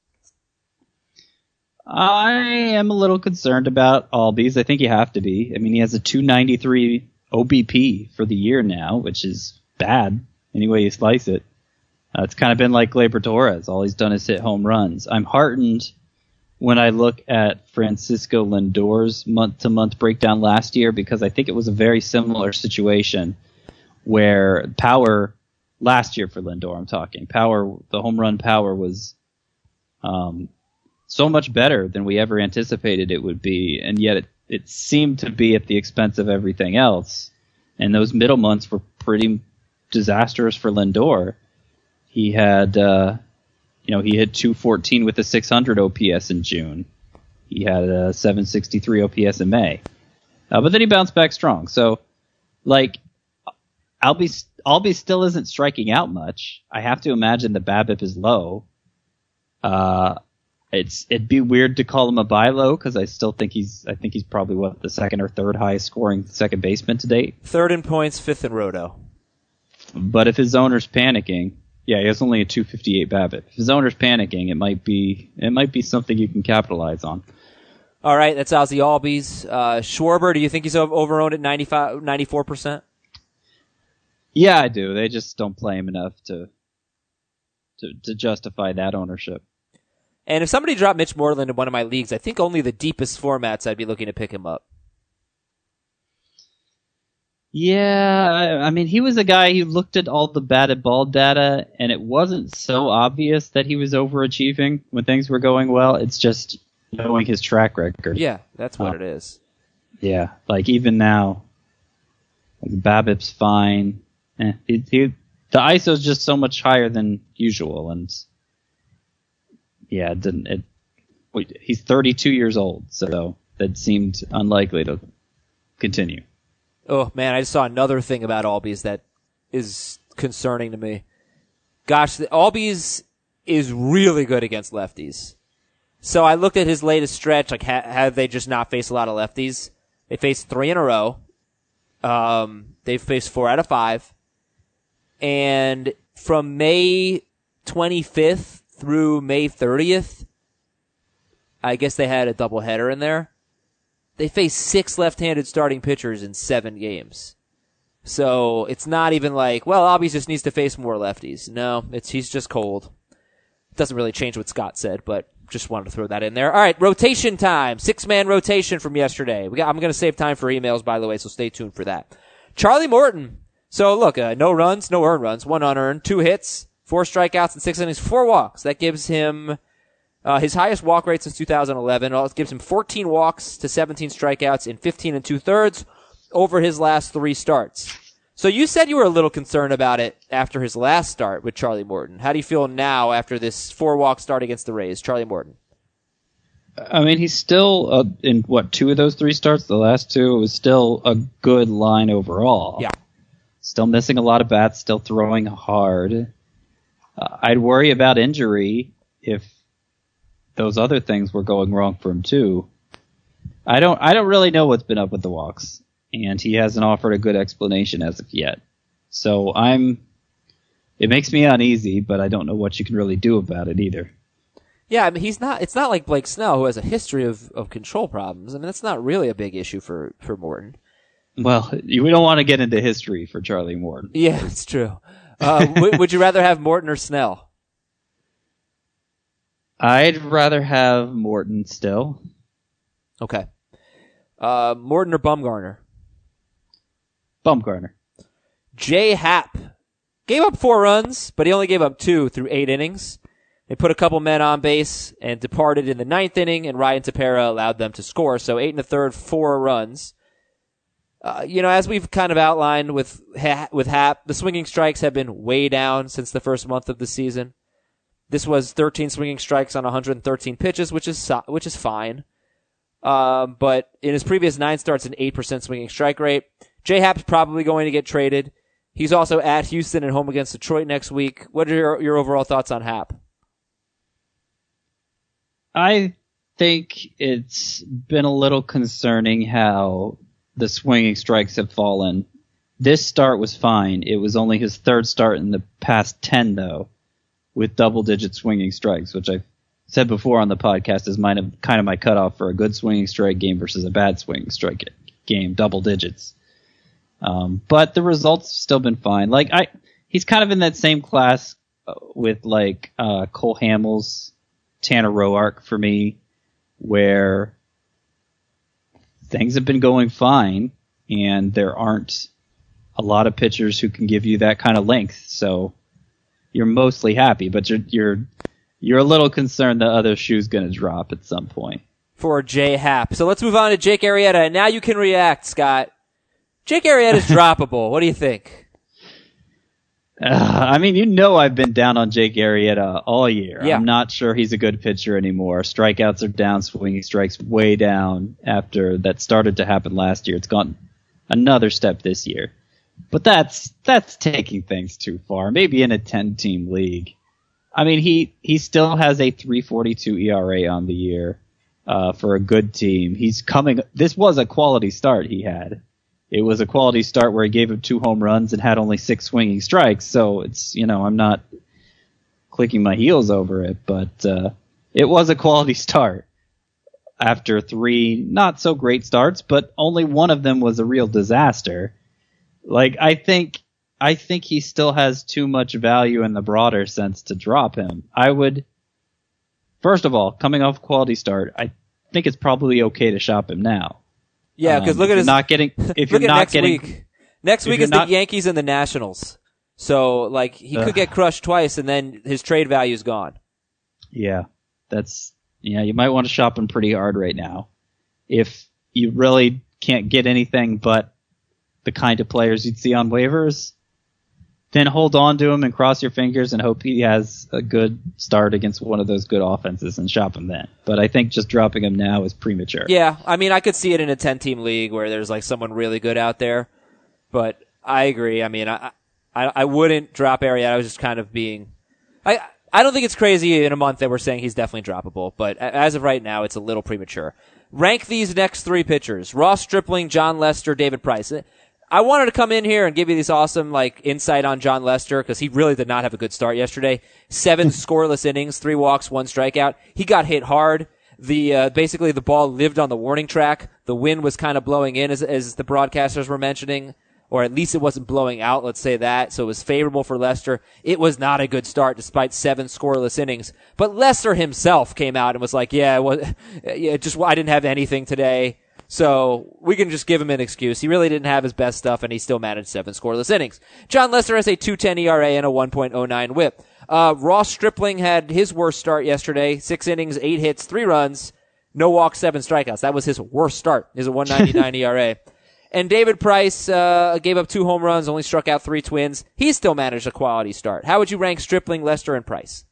I am a little concerned about Albies. I think you have to be. I mean, he has a .293 OBP for the year now, which is bad. any way you slice it. It's kind of been like Gleyber Torres. All he's done is hit home runs. I'm heartened when I look at Francisco Lindor's month-to-month breakdown last year, because I think it was a very similar situation where power last year for Lindor, I'm talking power, the home run power was so much better than we ever anticipated it would be, and yet it seemed to be at the expense of everything else. And those middle months were pretty disastrous for Lindor. He had, he hit 214 with a 600 OPS in June. He had a 763 OPS in May. But then he bounced back strong. So, like, Albies still isn't striking out much. I have to imagine the BABIP is low. It'd be weird to call him a buy low, because I think he's probably the second or third highest scoring second baseman to date. Third in points, fifth in roto. But if his owner's panicking, he has only a 258 BABIP. If his owner's panicking, it might be something you can capitalize on. All right, that's Ozzie Albies. Schwarber, do you think he's over-owned at 94%? Yeah, I do. They just don't play him enough to justify that ownership. And if somebody dropped Mitch Moreland in one of my leagues, I think only the deepest formats I'd be looking to pick him up. Yeah, I mean, he was a guy who looked at all the batted ball data, and it wasn't so obvious that he was overachieving when things were going well. It's just knowing his track record. Yeah, that's what it is. Yeah, like even now, the BABIP's fine. The ISO's just so much higher than usual, and yeah, he's 32 years old, so that seemed unlikely to continue. Oh, man, I just saw another thing about Albies that is concerning to me. Gosh, Albies is really good against lefties. So I looked at his latest stretch, like, have they just not faced a lot of lefties? They faced 3 in a row. They've faced 4 out of 5. And from May 25th through May 30th, I guess they had a doubleheader in there. They faced 6 left-handed starting pitchers in 7 games. So it's not even like, well, Albies just needs to face more lefties. No, he's just cold. It doesn't really change what Scott said, but just wanted to throw that in there. All right, rotation time. 6-man rotation from yesterday. I'm going to save time for emails, by the way, so stay tuned for that. Charlie Morton. So look, no runs, no earned runs, 1 unearned, 2 hits, 4 strikeouts in 6 innings, 4 walks. That gives him his highest walk rate since 2011. It gives him 14 walks to 17 strikeouts in 15 2/3 over his last 3 starts. So you said you were a little concerned about it after his last start with Charlie Morton. How do you feel now after this 4-walk start against the Rays, Charlie Morton? I mean, he's still in 2 of those 3 starts. The last 2, it was still a good line overall. Yeah. Still missing a lot of bats, still throwing hard. I'd worry about injury if those other things were going wrong for him too. I don't really know what's been up with the walks, and he hasn't offered a good explanation as of yet. So it makes me uneasy, but I don't know what you can really do about it either. Yeah, I mean, it's not like Blake Snell, who has a history of control problems. I mean, that's not really a big issue for Morton. Well, we don't want to get into history for Charlie Morton. Yeah, it's true. Would you rather have Morton or Snell? I'd rather have Morton still. Okay. Morton or Bumgarner? Bumgarner. Jay Happ gave up 4 runs, but he only gave up 2 through 8 innings. They put a couple men on base and departed in the 9th inning, and Ryan Tepera allowed them to score. So 8 1/3, 4 runs. As we've kind of outlined with Happ, the swinging strikes have been way down since the first month of the season. This was 13 swinging strikes on 113 pitches, which is fine. But in his previous 9 starts, an 8% swinging strike rate. Jay Happ's probably going to get traded. He's also at Houston and home against Detroit next week. What are your overall thoughts on Happ? I think it's been a little concerning how the swinging strikes have fallen. This start was fine. It was only his 3rd start in the past 10, though, with double-digit swinging strikes, which I've said before on the podcast is kind of my cutoff for a good swinging strike game versus a bad swinging strike game, double digits. But the results have still been fine. he's kind of in that same class with like Cole Hamels, Tanner Roark for me, where things have been going fine and there aren't a lot of pitchers who can give you that kind of length. So you're mostly happy, but you're a little concerned the other shoe's going to drop at some point. For J Happ. So let's move on to Jake Arrieta, and now you can react, Scott. Jake Arrieta's droppable. What do you think? I mean, you know I've been down on Jake Arrieta all year. Yeah. I'm not sure he's a good pitcher anymore. Strikeouts are down, swinging strikes way down after that started to happen last year. It's gone another step this year. But that's taking things too far. Maybe in a 10-team league. I mean, he still has a 3.42 ERA on the year for a good team. This was a quality start he had. It was a quality start where he gave up 2 home runs and had only 6 swinging strikes. So it's, I'm not clicking my heels over it, but it was a quality start after 3 not so great starts, but only one of them was a real disaster. Like, I think he still has too much value in the broader sense to drop him. I would, first of all, coming off a quality start, I think it's probably okay to shop him now. Yeah, because look at his. If you're not getting. Next week is the Yankees and the Nationals. So, like, he could get crushed twice, and then his trade value is gone. Yeah, you might want to shop him pretty hard right now. If you really can't get anything but the kind of players you'd see on waivers, then hold on to him and cross your fingers and hope he has a good start against one of those good offenses and shop him then. But I think just dropping him now is premature. Yeah, I mean, I could see it in a 10-team league where there's like someone really good out there. But I agree. I mean, I wouldn't drop Arrieta. I was just kind of being... I don't think it's crazy in a month that we're saying he's definitely droppable. But as of right now, it's a little premature. Rank these next 3 pitchers. Ross Stripling, John Lester, David Price. I wanted to come in here and give you this awesome insight on John Lester because he really did not have a good start yesterday. 7 scoreless innings, 3 walks, 1 strikeout. He got hit hard. Basically the ball lived on the warning track. The wind was kind of blowing in as the broadcasters were mentioning, or at least it wasn't blowing out, let's say that. So it was favorable for Lester. It was not a good start despite 7 scoreless innings. But Lester himself came out and was like, I didn't have anything today. So we can just give him an excuse. He really didn't have his best stuff, and he still managed 7 scoreless innings. John Lester has a 2.10 ERA and a 1.09 WHIP. Ross Stripling had his worst start yesterday. 6 innings, 8 hits, 3 runs, no walks, 7 strikeouts. That was his worst start. Is a 1.99 ERA. And David Price gave up 2 home runs, only struck out 3 Twins. He still managed a quality start. How would you rank Stripling, Lester, and Price?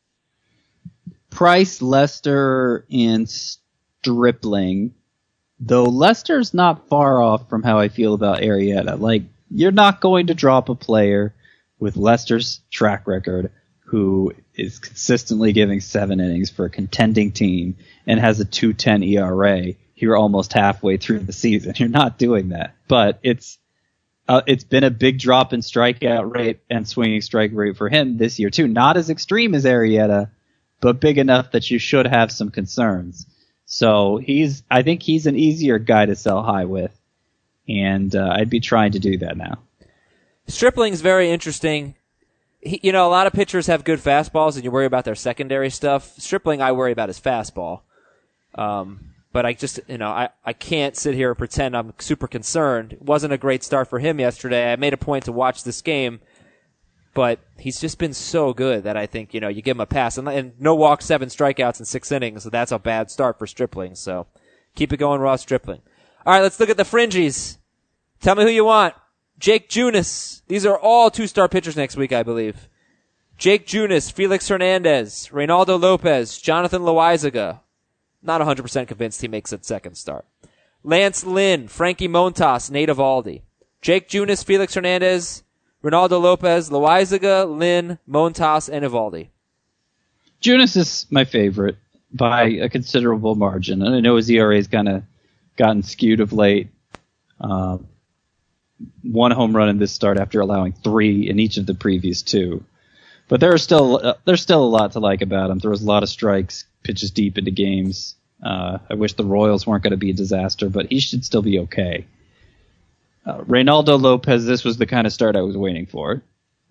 Price, Lester, and Stripling. Though Lester's not far off from how I feel about Arrieta. Like, you're not going to drop a player with Lester's track record who is consistently giving 7 innings for a contending team and has a 2.10 ERA here almost halfway through the season. You're not doing that. But it's been a big drop in strikeout rate and swinging strike rate for him this year too. Not as extreme as Arrieta, but big enough that you should have some concerns. So I think he's an easier guy to sell high with, and I'd be trying to do that now. Stripling's very interesting. A lot of pitchers have good fastballs, and you worry about their secondary stuff. Stripling, I worry about his fastball. But I just, I can't sit here and pretend I'm super concerned. It wasn't a great start for him yesterday. I made a point to watch this game, but he's just been so good that I think, you give him a pass. And no walks, 7 strikeouts in 6 innings, so that's a bad start for Stripling. So keep it going, Ross Stripling. All right, let's look at the fringies. Tell me who you want. Jake Junis. These are all 2-star pitchers next week, I believe. Jake Junis, Felix Hernandez, Reynaldo Lopez, Jonathan Loaizaga. Not 100% convinced he makes it second start. Lance Lynn, Frankie Montas, Nate Eovaldi. Jake Junis, Felix Hernandez, Reynaldo Lopez, Loaizaga, Lynn, Montas, and Eovaldi. Junis is my favorite by a considerable margin. And I know his ERA has kind of gotten skewed of late. 1 home run in this start after allowing 3 in each of the previous 2. But there's still a lot to like about him. Throws a lot of strikes, pitches deep into games. I wish the Royals weren't going to be a disaster, but he should still be okay. Reynaldo Lopez, this was the kind of start I was waiting for.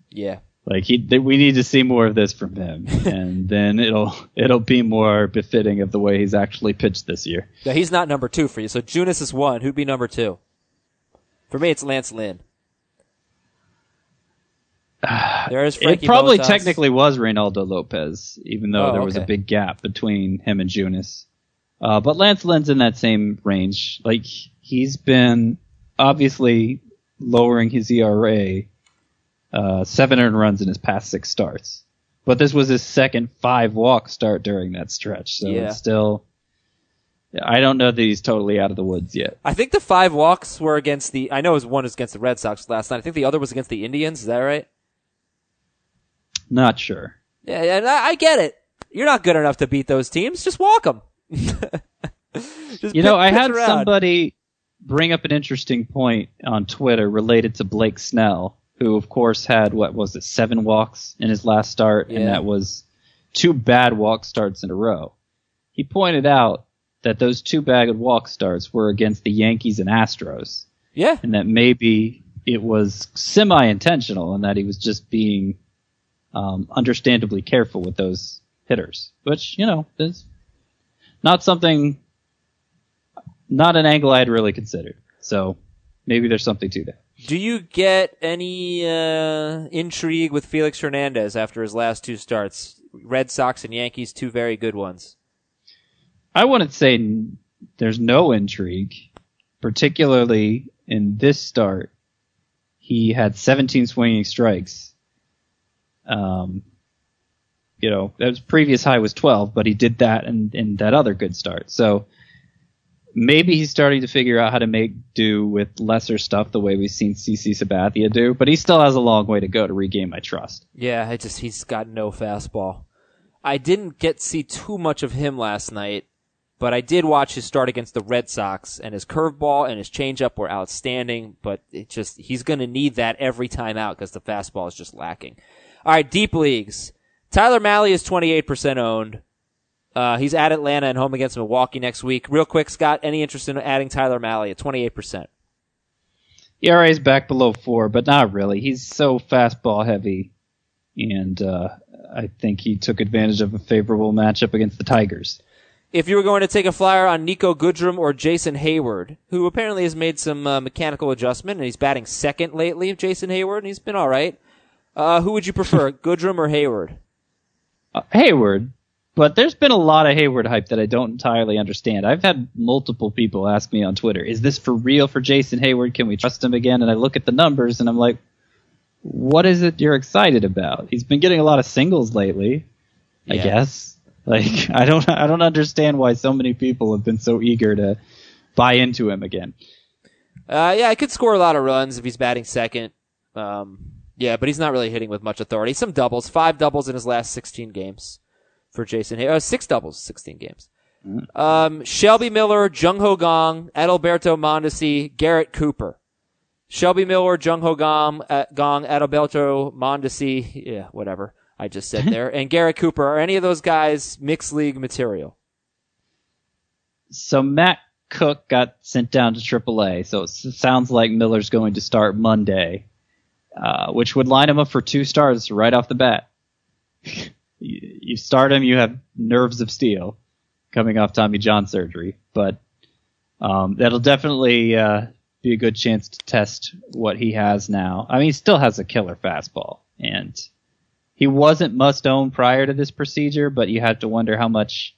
Yeah. Like we need to see more of this from him, and then it'll be more befitting of the way he's actually pitched this year. No, he's not number 2 for you. So Junis is 1. Who'd be number 2? For me, it's Lance Lynn. There's Frankie It probably Montas. technically was Reynaldo Lopez, even though there was a okay. big gap between him and Junis. But Lance Lynn's in that same range. Like, he's been obviously lowering his ERA, 7 earned runs in his past 6 starts. But this was his second 5-walk start during that stretch, so Yeah. it's still... I don't know that he's totally out of the woods yet. I think the 5 walks were against the... I know one was against the Red Sox last night. I think the other was against the Indians. Is that right? Not sure. Yeah, and I get it. You're not good enough to beat those teams. Just walk them. I had somebody bring up an interesting point on Twitter related to Blake Snell, who, of course, had, 7 walks in his last start, and that was 2 bad walk starts in a row. He pointed out that those 2 bad walk starts were against the Yankees and Astros. Yeah. And that maybe it was semi-intentional and that he was just being understandably careful with those hitters, which, is not an angle I had really considered. So maybe there's something to that. Do you get any intrigue with Felix Hernandez after his last 2 starts? Red Sox and Yankees, 2 very good ones. I wouldn't say there's no intrigue, particularly in this start. He had 17 swinging strikes. His previous high was 12, but he did that in that other good start. So maybe he's starting to figure out how to make do with lesser stuff the way we've seen CC Sabathia do, but he still has a long way to go to regain my trust. Yeah, he's got no fastball. I didn't get to see too much of him last night, but I did watch his start against the Red Sox, and his curveball and his changeup were outstanding, but he's going to need that every time out because the fastball is just lacking. All right, deep leagues. Tyler Mahle is 28% owned. He's at Atlanta and home against Milwaukee next week. Real quick, Scott, any interest in adding Tyler Mahle at 28%? ERA is back below 4, but not really. He's so fastball heavy, and I think he took advantage of a favorable matchup against the Tigers. If you were going to take a flyer on Nico Goodrum or Jason Hayward, who apparently has made some mechanical adjustment, and he's batting second lately, Jason Hayward, and he's been all right. Who would you prefer, Goodrum or Hayward? Hayward, but there's been a lot of Hayward hype that I don't entirely understand. I've had multiple people ask me on Twitter, is this for real for Jason Hayward? Can we trust him again? And I look at the numbers and I'm like, what is it you're excited about? He's been getting a lot of singles lately, I guess. Like, I don't understand why so many people have been so eager to buy into him again. I could score a lot of runs if he's batting second. But he's not really hitting with much authority. Some doubles, 5 doubles in his last 16 games for Jason Hayward. 6 doubles, 16 games. Shelby Miller, Jung Ho Gong, Adalberto Mondesi, Garrett Cooper. Shelby Miller, Jung Ho Gong, Adalberto Mondesi, whatever I just said there, and Garrett Cooper. Are any of those guys mixed league material? So Matt Cook got sent down to AAA, so it sounds like Miller's going to start Monday. Which would line him up for 2 starts right off the bat. You start him, you have nerves of steel coming off Tommy John surgery, but that'll definitely be a good chance to test what he has now. I mean, he still has a killer fastball, and he wasn't must-own prior to this procedure, but you have to wonder how much,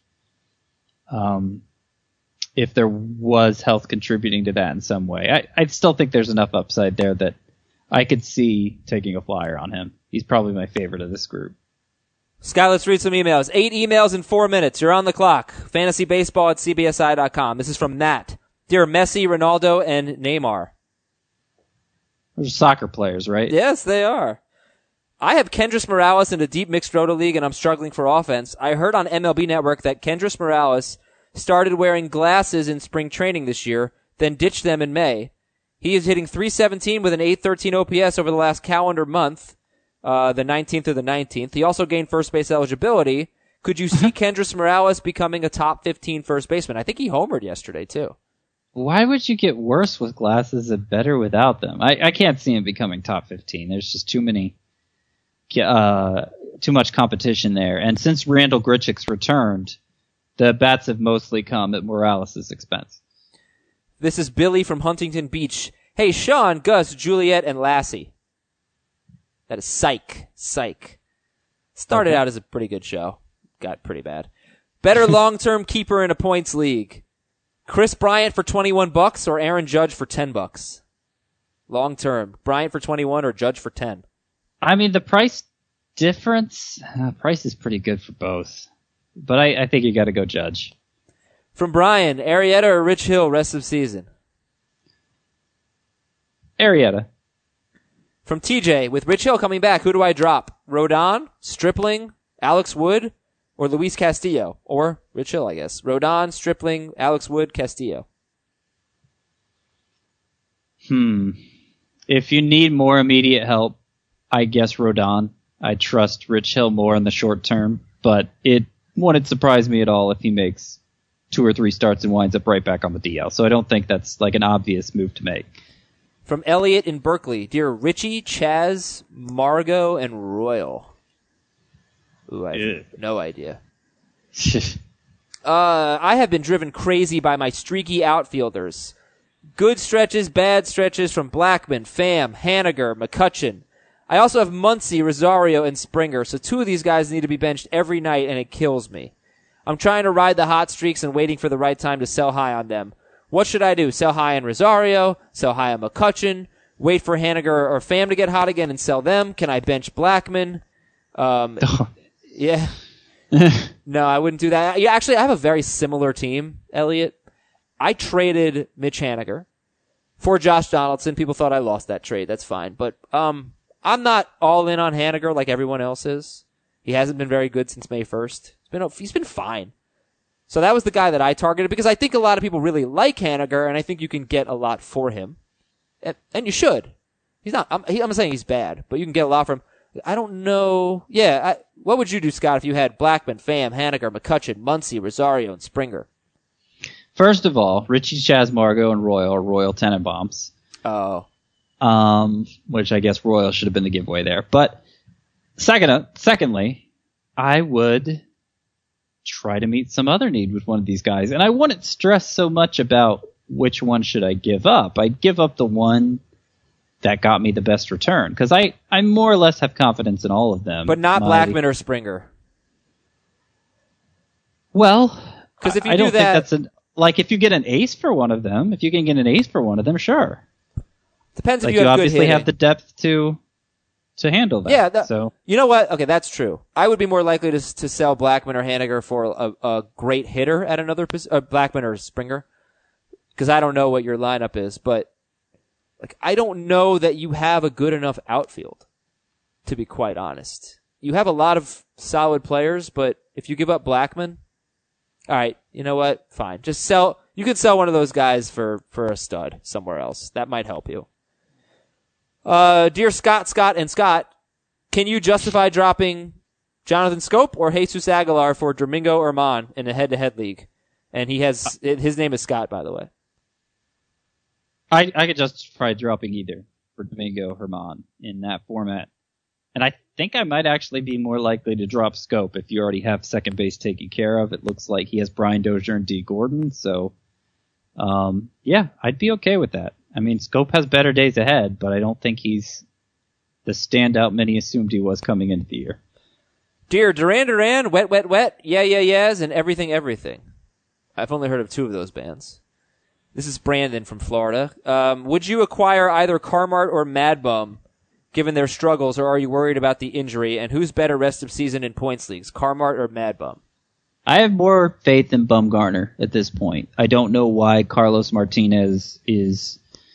if there was health contributing to that in some way. I still think there's enough upside there that I could see taking a flyer on him. He's probably my favorite of this group. Scott, let's read some emails. 8 emails in 4 minutes. You're on the clock. FantasyBaseball@CBSI.com. This is from Nat. Dear Messi, Ronaldo, and Neymar. Those are soccer players, right? Yes, they are. I have Kendrys Morales in a deep mixed roto league, and I'm struggling for offense. I heard on MLB Network that Kendrys Morales started wearing glasses in spring training this year, then ditched them in May. He is hitting .317 with an .813 OPS over the last calendar month, the 19th of the 19th. He also gained first base eligibility. Could you see Kendrys Morales becoming a top 15 first baseman? I think he homered yesterday, too. Why would you get worse with glasses and better without them? I can't see him becoming top 15. There's just too many competition there. And since Randall Grichuk's returned, the bats have mostly come at Morales' expense. This is Billy from Huntington Beach. Hey, Sean, Gus, Juliet, and Lassie. That is Psych. Started out as a pretty good show. Got pretty bad. Better long-term keeper in a points league. Chris Bryant for $21 or Aaron Judge for $10? Long-term. Bryant for 21 or Judge for 10? I mean, the price difference, price is pretty good for both. But I think you got to go Judge. From Brian, Arrieta or Rich Hill rest of season? Arrieta. From TJ, with Rich Hill coming back, who do I drop? Rodon, Stripling, Alex Wood, or Luis Castillo? Or Rich Hill, I guess. Rodon, Stripling, Alex Wood, Castillo. If you need more immediate help, I guess Rodon. I trust Rich Hill more in the short term, but it wouldn't surprise me at all if he makes 2 or 3 starts and winds up right back on the DL. So I don't think that's like an obvious move to make. From Elliot in Berkeley, dear Richie, Chaz, Margot, and Royal. Ooh, I have no idea. I have been driven crazy by my streaky outfielders. Good stretches, bad stretches from Blackman, Pham, Haniger, McCutchen. I also have Muncy, Rosario, and Springer, so 2 of these guys need to be benched every night, and it kills me. I'm trying to ride the hot streaks and waiting for the right time to sell high on them. What should I do? Sell high on Rosario? Sell high on McCutchen? Wait for Haniger or Pham to get hot again and sell them? Can I bench Blackman? Yeah. No, I wouldn't do that. Yeah, actually, I have a very similar team, Elliot. I traded Mitch Haniger for Josh Donaldson. People thought I lost that trade. That's fine. But I'm not all in on Haniger like everyone else is. He hasn't been very good since May 1st. He's been fine. So that was the guy that I targeted because I think a lot of people really like Haniger, and I think you can get a lot for him. And you should. He's not. I'm not saying he's bad, but you can get a lot from him. I don't know. Yeah, what would you do, Scott, if you had Blackman, Pham, Haniger, McCutchen, Muncy, Rosario, and Springer? First of all, Richie, Chaz, Margot, and Royal are Royal Tenenbaums. Oh. Which I guess Royal should have been the giveaway there. But secondly, I would try to meet some other need with one of these guys. And I wouldn't stress so much about which one should I give up. I'd give up the one that got me the best return. Because I more or less have confidence in all of them. But not Blackman or Springer. Well, because if you I do don't that, think that's like if you get an ace for one of them, if you can get an ace for one of them, sure. Depends like if you have good obviously hitting. have the depth to handle that. Yeah, so you know what? Okay, that's true. I would be more likely to sell Blackman or Haniger for a great hitter at another position, Blackman or Springer, because I don't know what your lineup is. But like, I don't know that you have a good enough outfield. To be quite honest, you have a lot of solid players, but if you give up Blackman, all right, you know what? Fine, just sell. You could sell one of those guys for a stud somewhere else. That might help you. Dear Scott, can you justify dropping Jonathan Scope or Jesus Aguilar for Domingo Herman in a head-to-head league? And his name is Scott, by the way. I could justify dropping either for Domingo Herman in that format. And I think I might actually be more likely to drop Scope if you already have second base taken care of. It looks like he has Brian Dozier and D. Gordon, so yeah, I'd be okay with that. I mean, Scope has better days ahead, but I don't think he's the standout many assumed he was coming into the year. Dear Duran, Wet, Wet, Wet, Yeah, Yeah, Yeahs, and Everything, Everything. I've only heard of 2 of those bands. This is Brandon from Florida. Would you acquire either Carmart or Mad Bum, given their struggles, or are you worried about the injury? And who's better rest of season in points leagues, Carmart or Mad Bum? I have more faith in Bumgarner at this point. I don't know why Carlos Martinez is...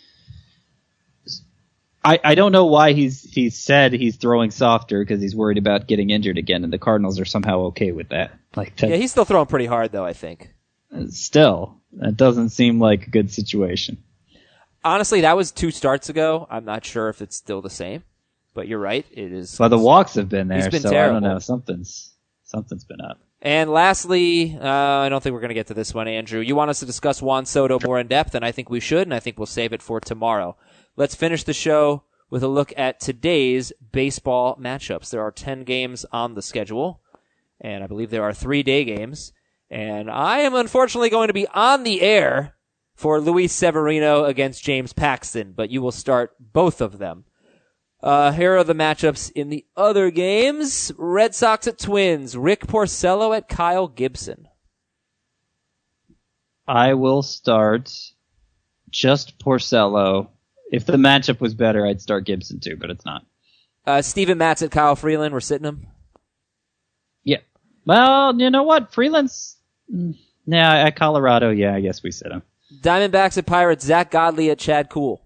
I don't know why he's said he's throwing softer because he's worried about getting injured again, and the Cardinals are somehow okay with that. Like that, yeah, he's still throwing pretty hard, though, I think. Still, that doesn't seem like a good situation. Honestly, that was 2 starts ago. I'm not sure if it's still the same, but you're right. It is. Well, the walks have been there, been so terrible. I don't know. Something's been up. And lastly, I don't think we're going to get to this one, Andrew. You want us to discuss Juan Soto more in depth, and I think we should, and I think we'll save it for tomorrow. Let's finish the show with a look at today's baseball matchups. There are 10 games on the schedule, and I believe there are 3 day games. And I am unfortunately going to be on the air for Luis Severino against James Paxton, but you will start both of them. Here are the matchups in the other games. Red Sox at Twins. Rick Porcello at Kyle Gibson. I will start just Porcello. If the matchup was better, I'd start Gibson too, but it's not. Steven Matz at Kyle Freeland. We're sitting him. Yeah. Well, you know what? Freeland's... at Colorado, I guess we sit him. Diamondbacks at Pirates. Zach Godley at Chad Kuhl.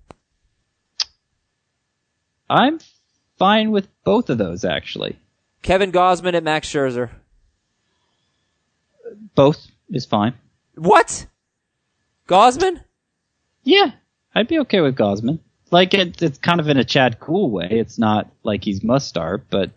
I'm fine with both of those, actually. Kevin Gausman at Max Scherzer. Both is fine. What? Gausman? Yeah, I'd be okay with Gausman. Like, it's kind of in a Chad Kuhl way. It's not like he's must start, but,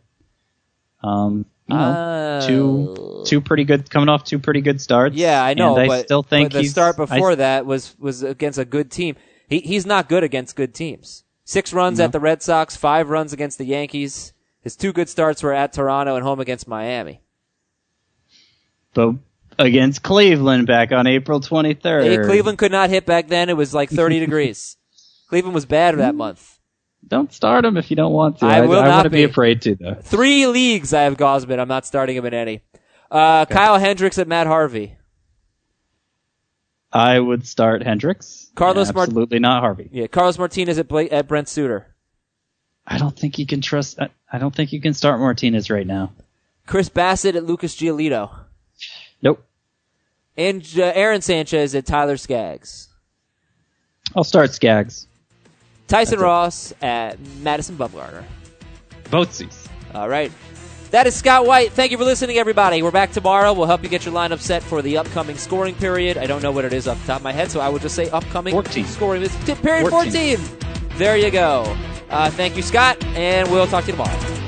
two pretty good, coming off 2 pretty good starts. Yeah, I know, and but, still think but the start before that was against a good team. He's not good against good teams. 6 runs at the Red Sox, 5 runs against the Yankees. His 2 good starts were at Toronto and home against Miami. But against Cleveland back on April 23rd. Hey, Cleveland could not hit back then. It was like 30 degrees. Cleveland was bad that month. Don't start him if you don't want to. I want to be afraid to, though. 3 leagues I have Gausman. I'm not starting him in any. Okay. Kyle Hendricks at Matt Harvey. I would start Hendricks. Absolutely not Harvey. Yeah, Carlos Martinez at Brent Suter. I don't think you can trust. I don't think you can start Martinez right now. Chris Bassett at Lucas Giolito. Nope. And Aaron Sanchez at Tyler Skaggs. I'll start Skaggs. Tyson Ross at Madison Bumgarner. Boatsies. All right. That is Scott White. Thank you for listening, everybody. We're back tomorrow. We'll help you get your lineup set for the upcoming scoring period. I don't know what it is off the top of my head, so I will just say upcoming 14. Scoring period 14. There you go. Thank you, Scott, and we'll talk to you tomorrow.